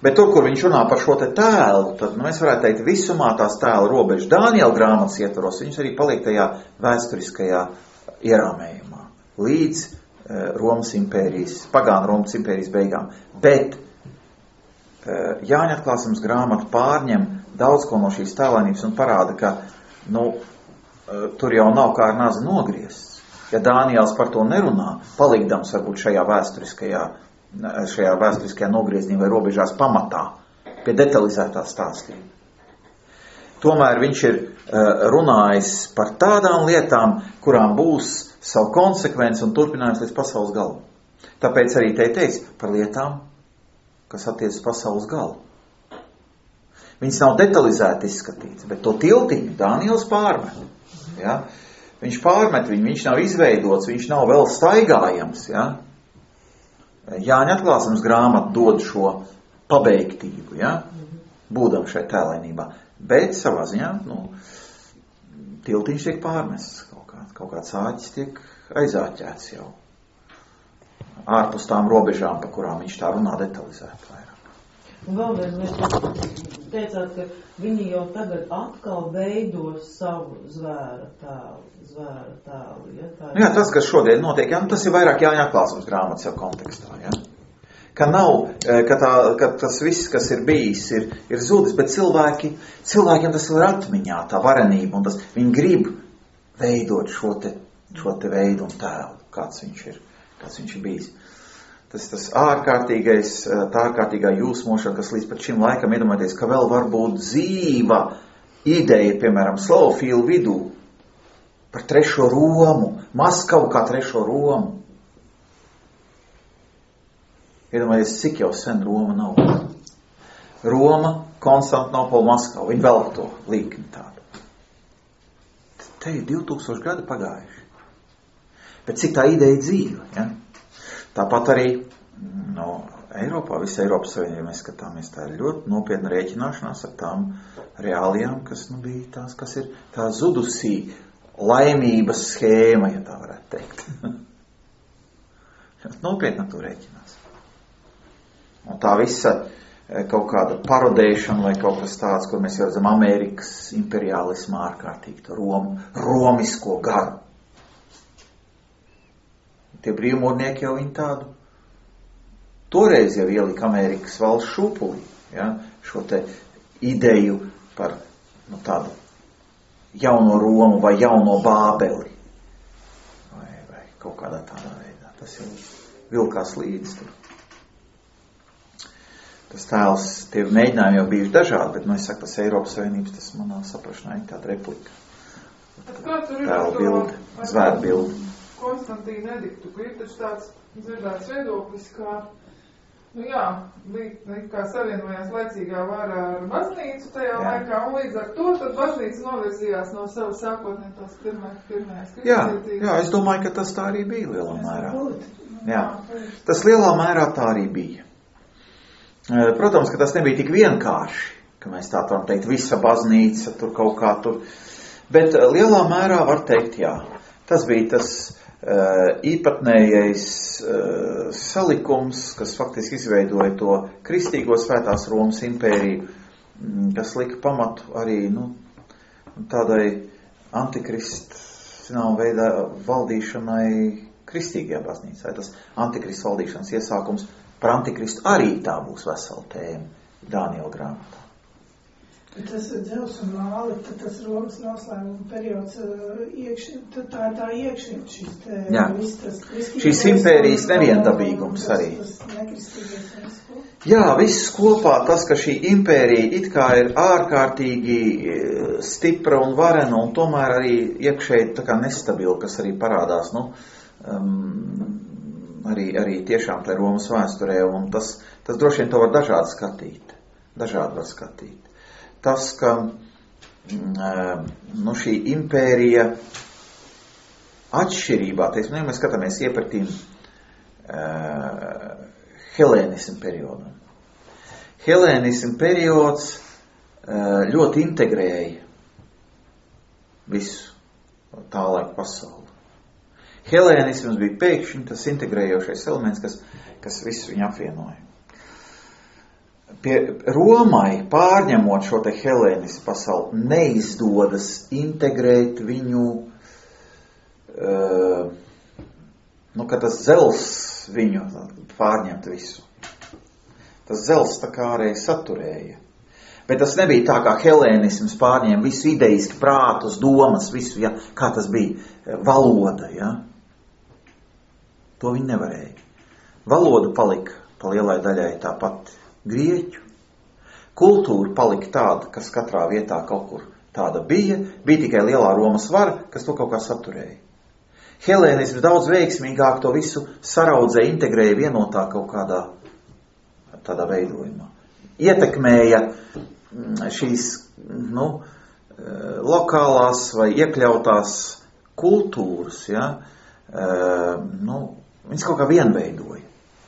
Bet tur, kur viņš runā par šo te tēlu, tad nu, mēs varētu teikt, visumā tās tēla robežas Dāniela grāmatas ietvaros, viņš arī paliek tajā vēsturiskajā ierāmējumā, līdz e, Romas impērijas, pagānu Romas impērijas beigām. Bet e, Jāņa atklāsmes grāmata pārņem daudz ko no šīs tēlainības un parāda, ka nu, e, tur jau nav kā ar nazi nogriezts. Ja Dāniels par to nerunā, palikdams varbūt šajā vēsturiskajā šajā vēsturiskajā nogriezienī vai robežās pamatā, pie detalizētā stāstījuma. Tomēr viņš ir uh, runājis par tādām lietām, kurām būs savu konsekvenci un turpinājums līdz pasaules galu. Tāpēc arī te teiks par lietām, kas attiecas pasaules galu. Viņas nav detalizēti izskatīts, bet to tiltiņu Dāniels pārmet. Ja? Viņš pārmet viņu, viņš nav izveidots, viņš nav vēl staigājams, ja? Jāņa atklāsmes grāmata dod šo pabeigtību, ja? Būdam šai tēlainībā. Bet savā ziņā, nu, tiltiņš tiek pārmests kaut kāds, kaut kāds āķis tiek aizāķēts jau. Ārpus tām robežām, pa kurām viņš tā runā detalizēt vairāk. Un vēlreiz mēs teicāt, ka viņi jau tagad atkal veido savu zvēra tēlu. Zvēra tēlu, ja? Tā ir... Jā, tas, kas šodien notiek, ja, tas ir vairāk Jāņa atklāsmes grāmatas jau kontekstā, ja. Ka nav, ka, tā, ka tas viss, kas ir bijis, ir, ir zudis, bet cilvēki, cilvēkiem tas ir atmiņā, tā varenība, un tas, viņi grib veidot šo te, šo te veidu un tēlu, kāds viņš ir, kāds viņš ir bijis. Tas tas ārkārtīgais, tā ārkārtīgā jūsmošana, kas līdz pat šim laikam iedomāties, ka vēl var būt dzīva ideja, piemēram, slavofīlu vidū, par trešo Romu, Maskavu kā trešo Romu. Iedomājies, cik jau sen Roma nav. Roma, Konstantinopola, Maskava, viņi velk to līkni tādu. Te ir divi tūkstoši gadi pagājuši. Bet cik tā ideja dzīva, ja? Tāpat arī no Eiropā, visa Eiropas Savienība, mēs skatāmies, tā ir ļoti nopietna rēķināšanās ar tām reālijām, kas nu bija tās, kas ir tā zudusī laimības schēma, ja tā varētu teikt. Nopietni to rēķinās. Un tā visa kaut kāda parodēšana vai kaut kas tāds, kur mēs jau redzam Amerikas imperialismu ārkārtīgi, to rom, romisko garu. Tie brīvmūrnieki jau viņi tādu toreiz jau ielika Amerikas valsts šūpulī, ja, šo te ideju par nu, tādu jauno Romu vai jauno Bābeli. Vai, vai kaut kādā tādā veidā. Tas jau vilkās līdz tur. Tas tēls, tie mēģinājumi jau bijuši dažādi, bet, nu, es saku, tas Eiropas Savienības, tas manā saprašanā ir tāda replika. Tēla bilde, zvēra bilde. Konstantīna ediktu, ka ir taču tāds dzirdēts viedoklis, ka nu jā, bija kā savienojās laicīgā vārā ar baznīcu tajā jā. Laikā, un līdz ar to tad baznīca novirzījās no savas sākotnē tās pirmais kristietības. Jā, jā, es domāju, ka tas tā arī bija lielā mērā. Jā, tas lielā mērā tā arī bija. Protams, ka tas nebija tik vienkārši, ka mēs tā varam teikt, visa baznīca tur kaut kā tur, bet lielā mērā var teikt jā. Tas bija tas Uh, īpatnējais uh, salikums, kas faktiski izveidoja to kristīgo svētās Romas impēriju, kas lika pamatu arī nu, tādai antikrist, zinām, veidā valdīšanai kristīgajā baznīcā. Tas antikrist valdīšanas iesākums par antikristu arī tā būs vesela tēma Dāniela grāmatā. Tas ir Dzevs un Māli, tad tas Romas noslēguma periods iekš, tā ir tā iekšņa šis te, viss tas šīs impērijas neviendabīgums arī. Jā, viss kopā tas, ka šī impērija it kā ir ārkārtīgi stipra un varena un tomēr arī iekšēji tā kā nestabila, kas arī parādās, nu, um, arī, arī tiešām tā Romas vēsturē, un tas, tas droši vien to var dažādi skatīt, dažādi var skatīt. Tas, ka nu, šī impērija atšķirībā, teiksim, mēs skatāmies iepratīm uh, Helēnismu periodam. Helēnismu periods uh, ļoti integrēja visu tā laika pasauli. Helēnisms bija pēkšņi tas integrējošais elements, kas, kas visu viņu apvienoja. pie Romai pārņemot šo te helēnismu pasauli, neizdodas integrēt viņu, uh, nu, ka tas zels viņu pārņemt visu. Tas zels tā kā arī saturēja. Bet tas nebija tā, kā helēnisms pārņēma visu ideiski, prātus, domas, visu, ja, kā tas bija valoda, ja. To viņi nevarēja. Valoda palika pa lielai daļai tāpat grieķu. Kultūra palika tāda, kas katrā vietā kaut kur tāda bija. Bija tikai lielā Romas vara, kas to kaut kā saturēja. Helēnisms daudz veiksmīgāk to visu saraudzēja, integrēja vienotā kaut kādā tādā veidojumā. Ietekmēja šīs, nu, lokālās vai iekļautās kultūras, ja, nu, viņas kaut kā vienveidoja.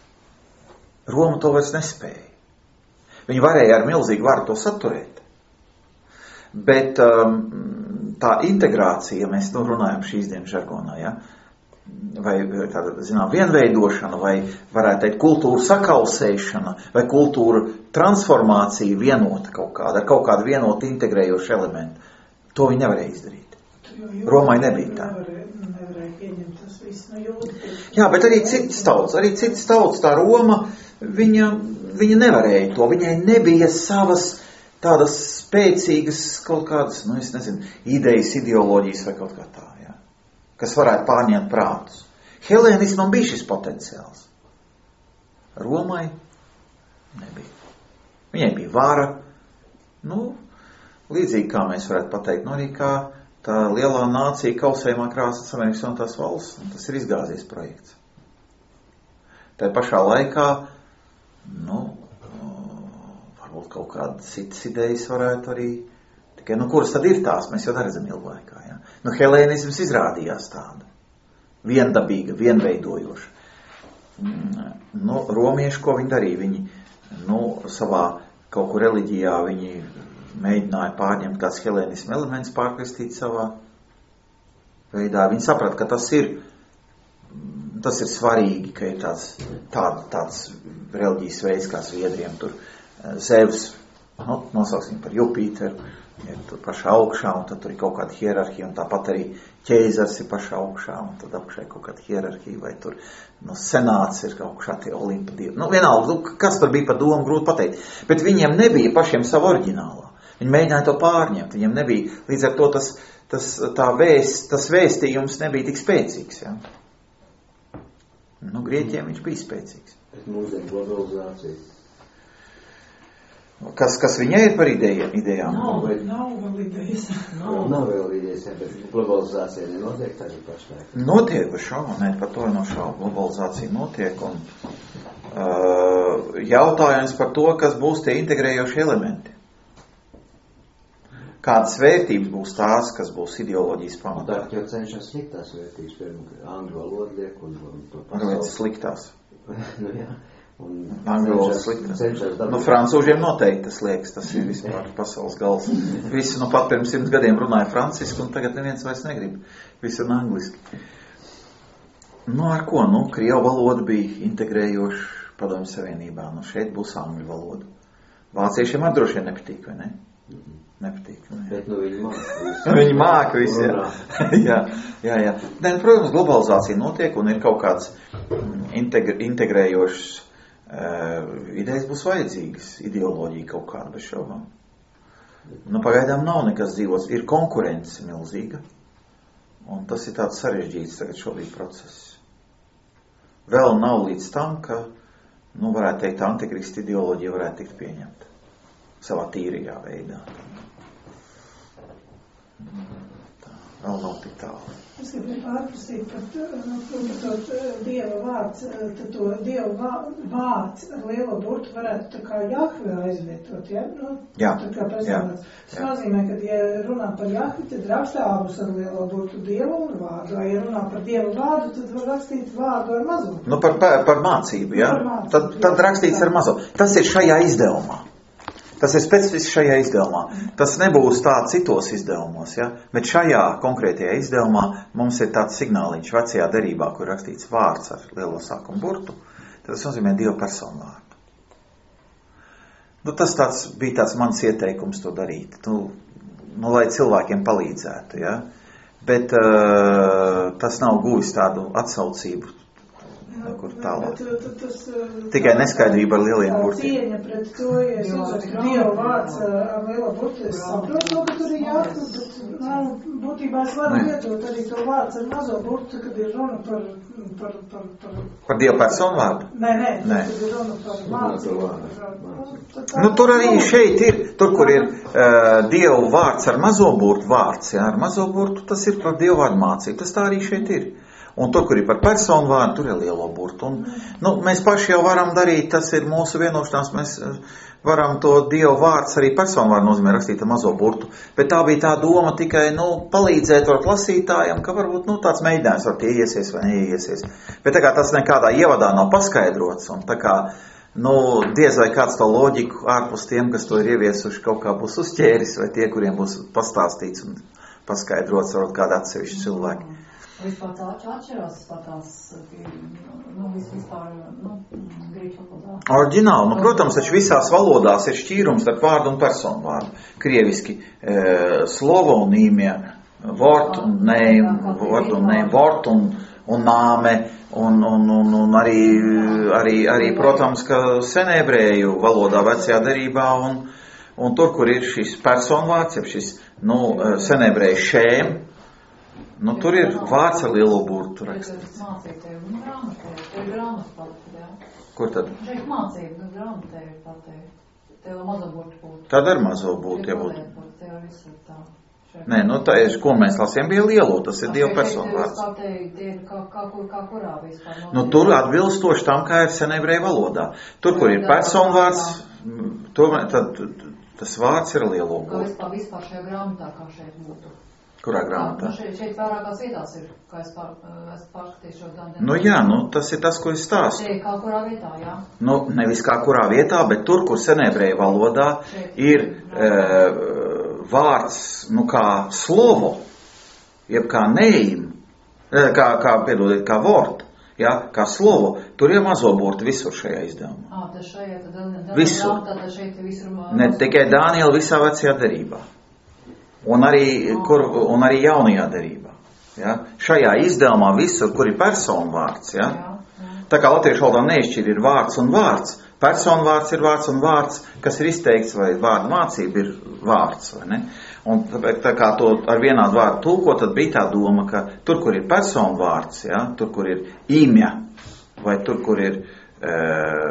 Roma to vairs nespēja. Viņi varēja ar milzīgu varu to saturēt. Bet tā integrācija, ja mēs to runājam šīs dienas žargonā, ja, vai tāda, zinām, vienveidošana, vai varētu teikt kultūra sakausēšana, vai kultūra transformācija vienota kaut kāda, ar kaut kādu vienotu integrējošu elementu. To viņi nevarēja izdarīt. Romai nebija tā. Nevarēja pieņemt tas viss no jūda. Jā, bet arī citas tautas, arī citas tautas, tā Roma, viņa, viņa nevarēja to, viņai nebija savas tādas spēcīgas kaut kādas, nu es nezinu, idejas, ideoloģijas vai kaut kā tā, jā, kas varētu pārņemt prātus. Helēnismam bija šis potenciāls. Romai nebija. Viņai bija vara, nu, līdzīgi kā mēs varētu pateikt, nu arī kā tā lielā nācija kausējumā krāsas Amerikas Savienotās valsts, un tas ir izgāzies projekts. Tā pašā laikā, nu, varbūt kaut kādas citas idejas varētu arī, tikai, nu, kuras tad ir tās, mēs jau neredzam ilgu laikā, ja? Nu, helēnisms izrādījās tāda, viendabīga, vienveidojoša. Nu, romieši, ko viņi darīja, viņi, nu, savā kaut kur reliģijā viņi mēģināja pārņemt kāds helēnismu elements, pārkristīt savā veidā. Viņi saprata, ka tas ir, tas ir svarīgi, ka ir tāds, tā, tāds reliģijas veids, kā Zviedriem, tur Zevs, nu, nosauksim par Jupīteru, ir tur pašā augšā, un tad tur ir kaut kāda hierarhija, un tāpat arī ķēzars ir pašā augšā, un tad apakšā ir kaut kāda hierarhija, vai tur, nu, senāts ir kaut kā tie Olimpa dievi. Nu, vienalga, kas tur bija par domu, grūti pateikt. Bet viņiem nebija pašiem savu oriģinālā. Viņi mēģināja to pārņemt, viņiem nebija, līdz ar to tas, tas, tā vēst, tas vēstījums nebija tik spēcīgs, ja. Nu, Grieķiem viņš bija spēcīgs. Bet mūsdienu globalizācija. Kas, kas viņai ir par ideja, idejām? Nav, bet nav vēl idejas. Nav, nav vēl idejas, bet globalizācija nenotiek tagad pašlaik. Notiek, bet šaubu, ne, par to no šaubu. Globalizācija notiek, un uh, jautājums par to, kas būs tie integrējoši elementi. Kādas vērtības būs tās, kas būs ideoloģijas pamatā? Tā jau cenšas sliktās vērtības, piemēram, angļu valodu liek un, un to pasauli. Kāpēc sliktās? Nu jā. Angļu valodas sliktās. Nu, francūžiem noteikti tas liekas, tas ir vispār pasaules gals. Visi nu pat pirms simts gadiem runāja franciski, un tagad neviens vairs negrib. Visi un angliski. Nu, ar ko? Nu, krievu valoda bija integrējoša Padomju Savienībā. Nu, šeit būs angļu valoda. Vāciešiem ar droši vien nepatīk, vai ne? Nepatīk. Ne? Bet nu viņi māka visu. Viņi māka visu, jā. jā, jā, jā. Ne, protams, globalizācija notiek un ir kaut kāds integr, integrējošs uh, idejas būs vajadzīgas, ideoloģija kaut kāda bez šaubām. Nu, pagaidām nav nekas dzīvots. Ir konkurence milzīga un tas ir tāds sarežģīts tagad šobrīd process. Vēl nav līdz tam, ka, nu, varētu teikt, antikrista ideoloģija varētu tikt pieņemta savā tīrajā veidā. Tā, vēl nav tik tālu. Es gribēju pārprasīt par to Dieva vārds, tad to Dieva vārds ar lielo burtu varētu tā kā Jahve aizvietot, ja? Nu, jā, tā kā personāts. Tas nozīmē, ka, ja runā par Jahvi, tad rakstā abus ar lielo burtu Dievu un vārdu. Vai, ja runā par Dieva vārdu, tad var rakstīt vārdu ar mazo. Nu, par, par, par mācību, jā? Par mācību, tad, tad rakstīts ar mazo. Tas ir šajā izdevumā. Tas ir specifiski šajā izdevumā. Tas nebūs tā citos izdevumos, ja? Bet šajā konkrētajā izdevumā mums ir tāds signāliņš vecajā derībā, kur rakstīts vārds ar lielo sākumu burtu. Tas nozīmē Dieva personu vārdu. Nu, tas tāds, bija tāds mans ieteikums to darīt, nu, nu lai cilvēkiem palīdzētu, ja? Bet uh, tas nav guvis tādu atsaucību, kur tālāk. Tikai neskaidrība ar lieliem burtiem. Cieņa pret to, ja es uzrakstu Dievu vārds ar lielo burtu, es saprotu, ka tur ir jāatbūt, bet nu, būtībā es varu lietot arī to vārds ar mazo burtu, kad ir runa par... Par, par, par... par Dievu personu vārdu? Nē, nē, nē. Tad ir runa par mācību. Nu, tur arī šeit ir, tur, kur ir uh, Dievu vārds ar mazo burtu vārds, jā, ar mazo burtu, tas ir par Dievu vārdu mācību, tas tā arī šeit ir. Un tur, kur ir par personu vārdu, tur ir lielo burtu. Un, nu, mēs paši jau varam darīt, tas ir mūsu vienošanās, mēs varam to Dievu vārds arī personu vārdu nozīmē rakstīt ar mazo burtu. Bet tā bija tā doma tikai, nu, palīdzēt var lasītājiem, ka varbūt, nu, tāds mēģinājums var tie iesies vai neiesies. Bet tā kā tas nekādā ievadā nav paskaidrots, un tā kā, nu, diez vai kāds to loģiku ārpus tiem, kas to ir ieviesuši, kaut kā būs uzķēris, vai tie, kuriem būs pastāstīts un paskaidrots, varbūt kāda atsevišķa cilvēki. Vispār tā atšķirās tās, nu, vispār, nu, grieķu valodā. Oriģināli, nu, protams, taču visās valodās ir šķīrums starp vārdu un personu vārdu. Krieviski e, slovo un īmē, vort un name, vort un name, vort un, un nāme, un, un, un, un arī, arī, arī, protams, ka senēbrēju valodā vecajā derībā, un, un tur, kur ir šis personu vārds, ja šis, nu, senēbrēju šēm, nu, tur ir vārds ar lielo burtu rakstīts. Kur tad? Šeit mācība, nu, grāmatē ir pateikt. Tev mazo burtu būtu. Tad ar mazo burtu, ja būtu. Nē, nu, tā ir, ko mēs lasījām, bija lielo, tas ir Dieva personu vārds. Kā, kā, kā kurā vispār? Nu, tur atbilstoši tam, kā ir senēbrēju valodā. Tur, kur ir personu vārds, tur, tad tas vārds ir lielo burtu. Kā vispār, vispār šajā grāmatā, kā šeit būtu? Kurā grāmatā? Nu, šeit, šeit vairākās vietās ir, kā es, pār, es pārskatīju šo gandiem. Nu jā, nu tas ir tas, ko es stāstu. Šeit kā kurā vietā, jā? Nu, nevis kā kurā vietā, bet tur, kur senēbrēju valodā šeit ir e, vārds, nu kā slovo, jeb kā neim, kā, kā, piedodiet, kā vort, jā, kā slovo, tur ir mazo burtu visur šajā izdevumā. Ā, tad šajā, tad, tad, visur. Tad šeit visur ne tikai Dāniela visā vecajā derībā. Un arī, kur, un arī jaunajā derībā. Ja? Šajā izdevumā visur, kur ir personu vārds. Ja? Tā kā latviešu valodā neizšķir ir vārds un vārds. Personu vārds ir vārds un vārds, kas ir izteikts, vai vārdu mācība ir vārds. Vai ne? Un tā kā to ar vienādu vārdu tulko, tad bija tā doma, ka tur, kur ir personu vārds, ja? Tur, kur ir īmja, vai tur, kur ir e,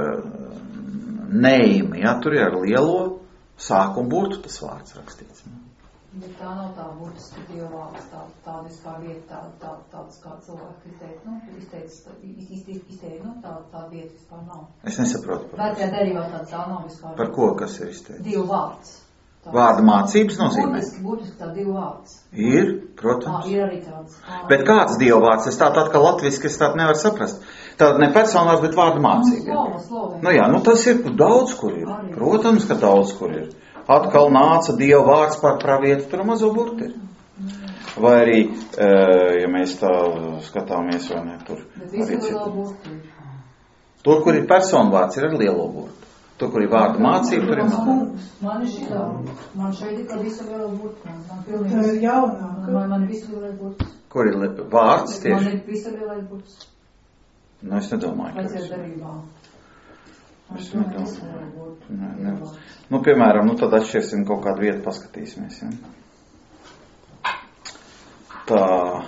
neīmja, ja? Tur ir ar lielo sākumu burtu tas vārds rakstīts. Ne? Bet tā nav tā būtiska Dieva vārds, tā, tā vispār vieta, tā, tā, tāds kā cilvēki izteikt, nu, izteikt, izteikt, izteikt, nu, tā, tā vieta vispār nav. Es nesaprotu. Par Vecajā derībā tā, tā nav vispār. Par ko, kas ir izteikts? Dieva vārds. Tā. Vārda mācības nozīmē? Būtiski, būtiski tā Dieva vārds. Ir, protams. Ā, ir arī tāds. Ā. Bet kāds Dieva vārds? Es tā tā kā latviski, es tā nevaru saprast. Tāda ne personāls, bet vārda mācība. Nu, slova, slova. Nu jā, nu tas ir daudz, kur ir. Arī. Protams, ka daudz, kur ir. Atkal nāca Dieva vārds par pravietu, tur mazo burti ir. Vai arī, ja mēs tā skatāmies, vai ne, tur arī citu. Tur, kur ir personu vārds, ir ar lielo burtu. Tur, kur ir vārda mācība, tur ir mazo. Man ir šitā, man šeit ir visu lielo burtu. Man Tā ir jaunā. Man, man ir visu lielo burtu. Kur ir vārds tieši? Man ir visu lielo burtu. Nu, es nedomāju, ka Vecajā derībā. Es nedomāju. Ne, ne. Nu, piemēram, nu tad atšķirsim kaut kādu vietu, paskatīsimies. Ja? Tā,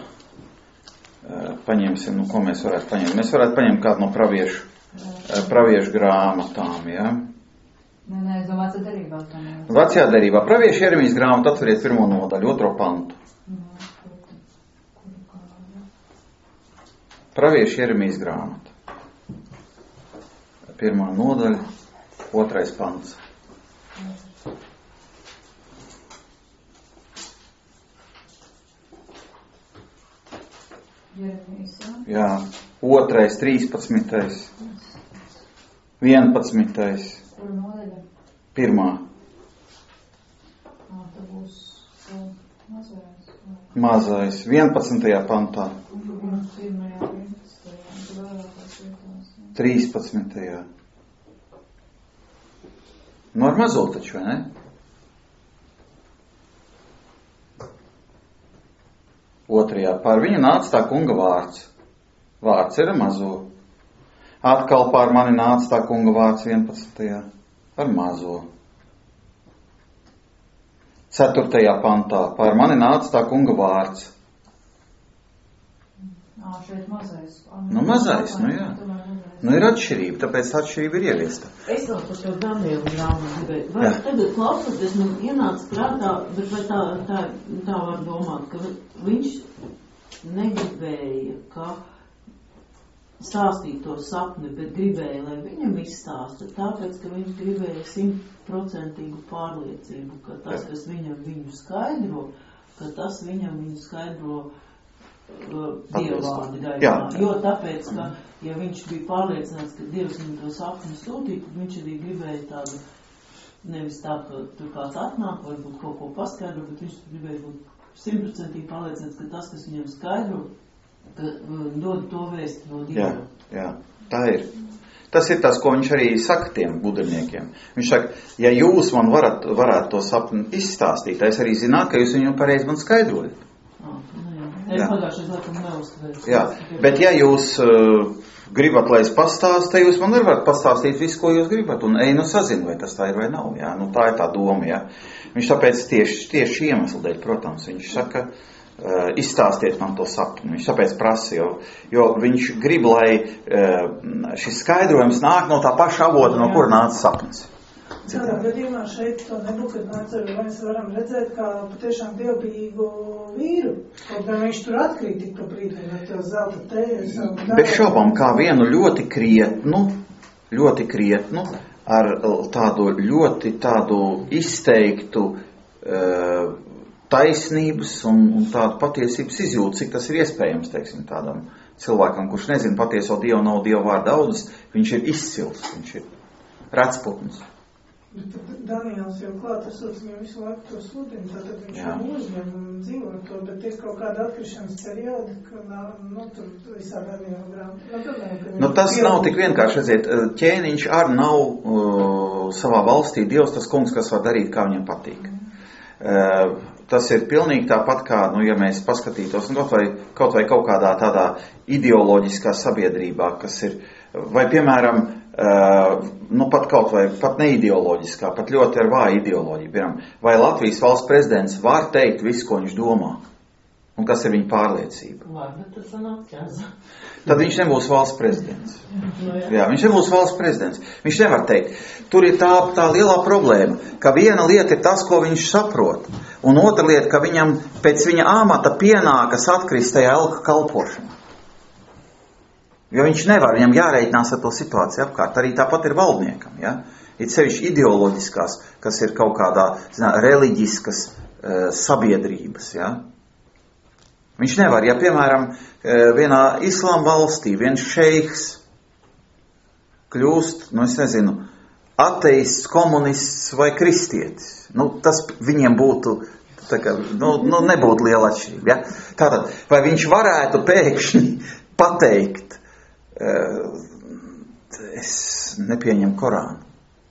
paņemsim, nu, ko mēs varētu paņemt. Mēs varētu paņemt kādu no praviešu, praviešu grāmatām, ja? Nē, nē, es domāju, vecajā derībā. Vecajā derībā. Praviešu Jeremijas grāmatu atveriet pirmo nodaļu, otro pantu. Praviešu Jeremijas grāmatu. Pirmā nodaļa, otrais pants. Jeremijas, jā? Jā, otrais, trīspadsmitais, vienpadsmitais, Kur nodaļa? pirmā, Ā, tad būs mazais. mazais, vienpadsmitajā pantā, Pirmajā, vienpadsmitajā, tad vairākās vietās. trīspadsmitajā, Nu, ar mazo taču, vai ne? Otrajā, pār viņu nāca tā kunga vārds. Vārds ir ar mazo. Atkal pār mani nāca tā kunga vārds vienpadsmitajā ar mazo. Ceturtajā pantā pār mani nāca tā kunga vārds. Ā, šeit mazais. Nu, mazais, nu jā. Nu, ir atšķirība, tāpēc atšķirība ir ieviesta. Es vēl par to Danielu grāmatu gribēju. Vai jā. Tagad klausoties, man ienāca prātā, bet vai tā, tā, tā var domāt, ka viņš negribēja, ka stāstīt to sapni, bet gribēja, lai viņam izstāsta, tāpēc, ka viņš gribēja simtprocentīgu pārliecību, ka tas, kas viņam viņu skaidro, ka tas viņam viņu skaidro Dievvārdi gaismā. Jo tāpēc, ka, ja viņš bija pārliecināts, ka Dievs viņu to sapni sūtīja, tad viņš arī gribēja tādu, nevis tā, ka tur kāds atnāk, varbūt kaut ko paskaidro, bet viņš gribēja būt simtprocentīgi pārliecināts, ka tas, kas viņam skaidro, ka dod to vēsti no Dieva. Jā, jā, tā ir. Tas ir tas, ko viņš arī saka tiem gudrniekiem. Viņš saka, ja jūs man varat, varētu to sapni izstāstīt, es arī zinātu, ka jūs viņu pareizi man skaidrojat. Es pagājušais laikam neuzskatēju. Jā, bet ja jūs uh, gribat, lai es pastāstu, tad jūs man nevarat pastāstīt visu, ko jūs gribat, un ej nu sazinu, vai tas tā ir vai nav. Jā, nu tā ir tā doma, jā. Viņš tāpēc tieši, tieši iemeslu dēļ, protams, viņš saka, uh, izstāstiet man to sapni. Viņš tāpēc prasa, jo, jo viņš grib, lai uh, šis skaidrojums nāk no tā paša avota, no kur nāca sapnis. Tādā gadījumā šeit to Nebukadnecaru mēs varam redzēt kā patiešām dievbijīgu vīru. Kaut gan viņš tur atkrīt tik pa brīdim ar to zelta tēju. Bez šaubām kā vienu ļoti krietnu, ļoti krietnu, ar tādu ļoti tādu izteiktu uh, taisnības un, un tādu patiesības izjūtu, cik tas ir iespējams, teiksim, tādam cilvēkam, kurš nezina patieso Dievu, nav Dieva vārda audas, viņš ir izcils, viņš ir retsputns. Bet Daniels jau klāt esots, viņam visu laiku to sludina, tātad viņš jau uzņem un dzīvo to, bet ir kaut kāda atkrišanas periodi, ka, nu, tur visā Daniela grāmatā. Nu, tas pieauga. Nav tik vienkārši, redziet, ķēniņš arī nav uh, savā valstī Dievs tas kungs, kas var darīt, kā viņam patīk. Mm. Uh, tas ir pilnīgi tāpat kā, nu, ja mēs paskatītos, nu, kaut vai, kaut vai kaut kādā tādā ideoloģiskā sabiedrībā, kas ir, vai, piemēram, Uh, nu pat kaut vai, pat neideoloģiskā, pat ļoti ar vāju ideoloģiju. Piemēram, vai Latvijas valsts prezidents var teikt visu, ko viņš domā? Un kas ir viņa pārliecība? Var, bet tas sanāk ķēza. Tad viņš nebūs valsts prezidents. Jā, viņš nebūs valsts prezidents. Viņš nevar teikt. Tur ir tā, tā lielā problēma, ka viena lieta ir tas, ko viņš saprot, un otra lieta, ka viņam pēc viņa āmata pienākas atkrist tajā elka kalpošanā. Jo viņš nevar, viņam jāreikinās ar to situāciju apkārt. Arī tāpat ir valdniekam, ja? Ir sevišķi ideoloģiskās, kas ir kaut kādā, zinā, reliģiskas e, sabiedrības, ja? Viņš nevar, ja, piemēram, e, vienā islāma valstī viens šeiks kļūst, nu es nezinu, ateists, komunists vai kristietis. Nu, tas viņiem būtu, tā kā, nu, nu nebūtu liela atšķirība, ja? Tātad, vai viņš varētu pēkšņi pateikt, es nepieņemu Korānu.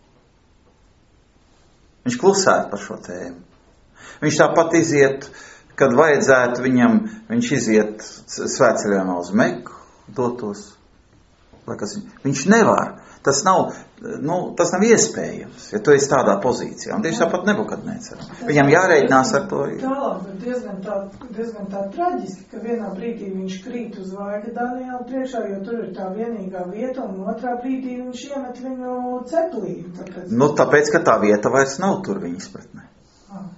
Viņš klusētu par šo tēmu. Viņš tāpat iziet, kad vajadzētu viņam, viņš iziet svētceļojumā uz Meku, dotos. Viņš nevar. Tas nav, nu, tas nav iespējams, ja tu esi tādā pozīcijā. Un tieši tāpat Nebukadnecaram. Viņam jāreikinās ar to. Tālāk, bet diezgan tā, diezgan tā traģiski, ka vienā brīdī viņš krīt uz vaiga Daniela priekšā, jo tur ir tā vienīgā vieta, un otrā brīdī viņš iemet viņu ceplī. Tāpēc... Nu, tāpēc, ka tā vieta vairs nav tur viņa izpratnē. Ah.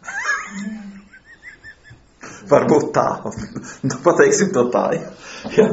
Varbūt tā. Nu, pateiksim to tā, ja. Ja.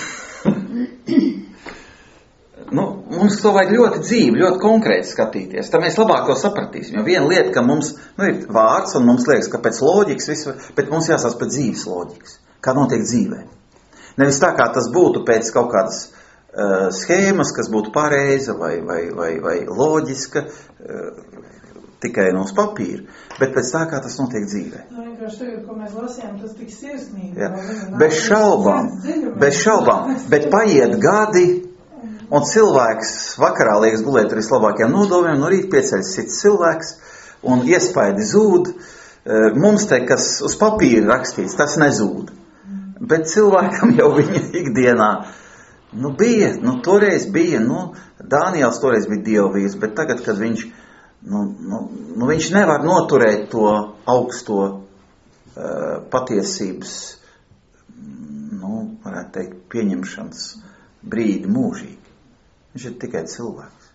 Nu, mums to vajag ļoti dzīvi, ļoti konkrēti skatīties. Tad mēs labāk to sapratīsim. Jo viena lieta, ka mums, nu, ir vārds, un mums liekas, ka pēc loģikas visu, bet mums jāsās pēc dzīves loģikas. Kā notiek dzīvē. Nevis tā, kā tas būtu pēc kaut kādas uh, schēmas, kas būtu pareiza vai, vai, vai, vai loģiska, uh, tikai no papīra, bet pēc tā, kā tas notiek dzīvē. Nu, vienkārši tagad, ko mēs lasījām, tas tik sirsnīgi. Jā. Bez šaubām, bez šaubām, bet paiet gadi, Un cilvēks vakarā liekas gulēt ar vislabākajiem nodomiem, no rīta pieceļas cits cilvēks, un iespaidi zūd. Mums te, kas uz papīra rakstīts, tas nezūd. Bet cilvēkam jau viņa ikdienā, nu bija, nu toreiz bija, nu Dāniels toreiz bija dievvīrs, bet tagad, kad viņš, nu, nu, nu viņš nevar noturēt to augsto uh, patiesības, nu, varētu teikt, pieņemšanas brīdi mūžīgi. Viņš ir tikai cilvēks.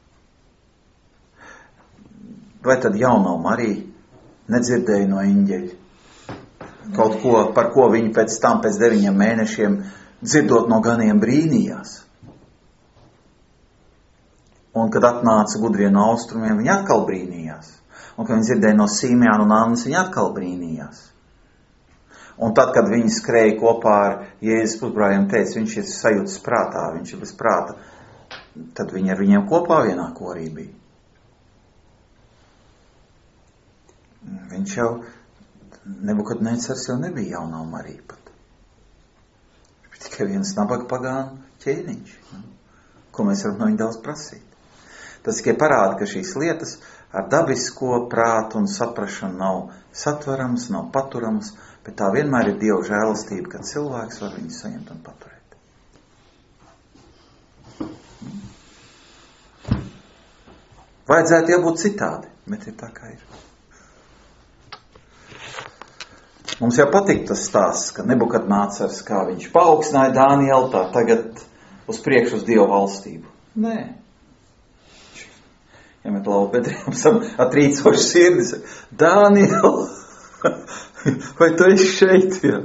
Vai tad jaunā Marija nedzirdēja no eņģeļa kaut ko, par ko viņi pēc tam, pēc deviņiem mēnešiem, dzirdot no ganiem brīnījās? Un, kad atnāca gudrie no austrumiem, viņi atkal brīnījās. Un, kad viņi dzirdēja no Sīmjāna un Annas, viņi atkal brīnījās. Un tad, kad viņi skrēja kopā ar Jēzus pusbrāļiem, teica, viņš ir sajūtas prātā, viņš ir bez prāta, tad viņi ar viņiem kopā vienā korī bija. Viņš jau, Nebukadnecars jau nebija jaunā Marija pat. Viņš bija tikai viens nabaga pagānu ķēniņš, ko mēs varam no viņa daudz prasīt. Tas tikai parāda, ka šīs lietas ar dabisko prātu un saprašanu nav satveramas, nav paturamas, bet tā vienmēr ir Dieva žēlastība, kad cilvēks var viņu saņemt un paturēt. Vajadzētu jābūt citādi, bet ir tā kā ir. Mums jau patīk tas stāsts, ka Nebukadnecars, kā viņš paaugstināja Dānielu, tā tagad uz priekšu uz Dievu valstību. Nē. Ja met lauku bedriem sam atrīcoši sirdis. Dāniel, vai tu esi šeit? Ja?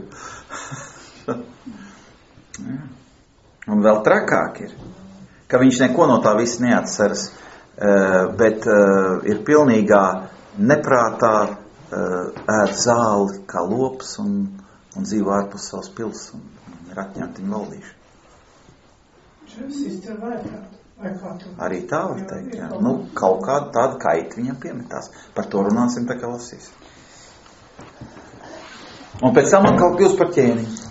Un vēl trakāk ir, ka viņš neko no tā viss neatceras, bet ir pilnīgā neprātā ēd zāli kā lops un, un dzīvo ārpus savas pils un, un ir atņemti viņa valdīšana. Šis izcer vajadzētu, vai kā tu? Arī tā var teikt, jā. Nu, kaut kāda tāda kaita viņam piemetās. Par to runāsim tā kā lasīs. Un pēc tam atkal kļūst par ķēniņu.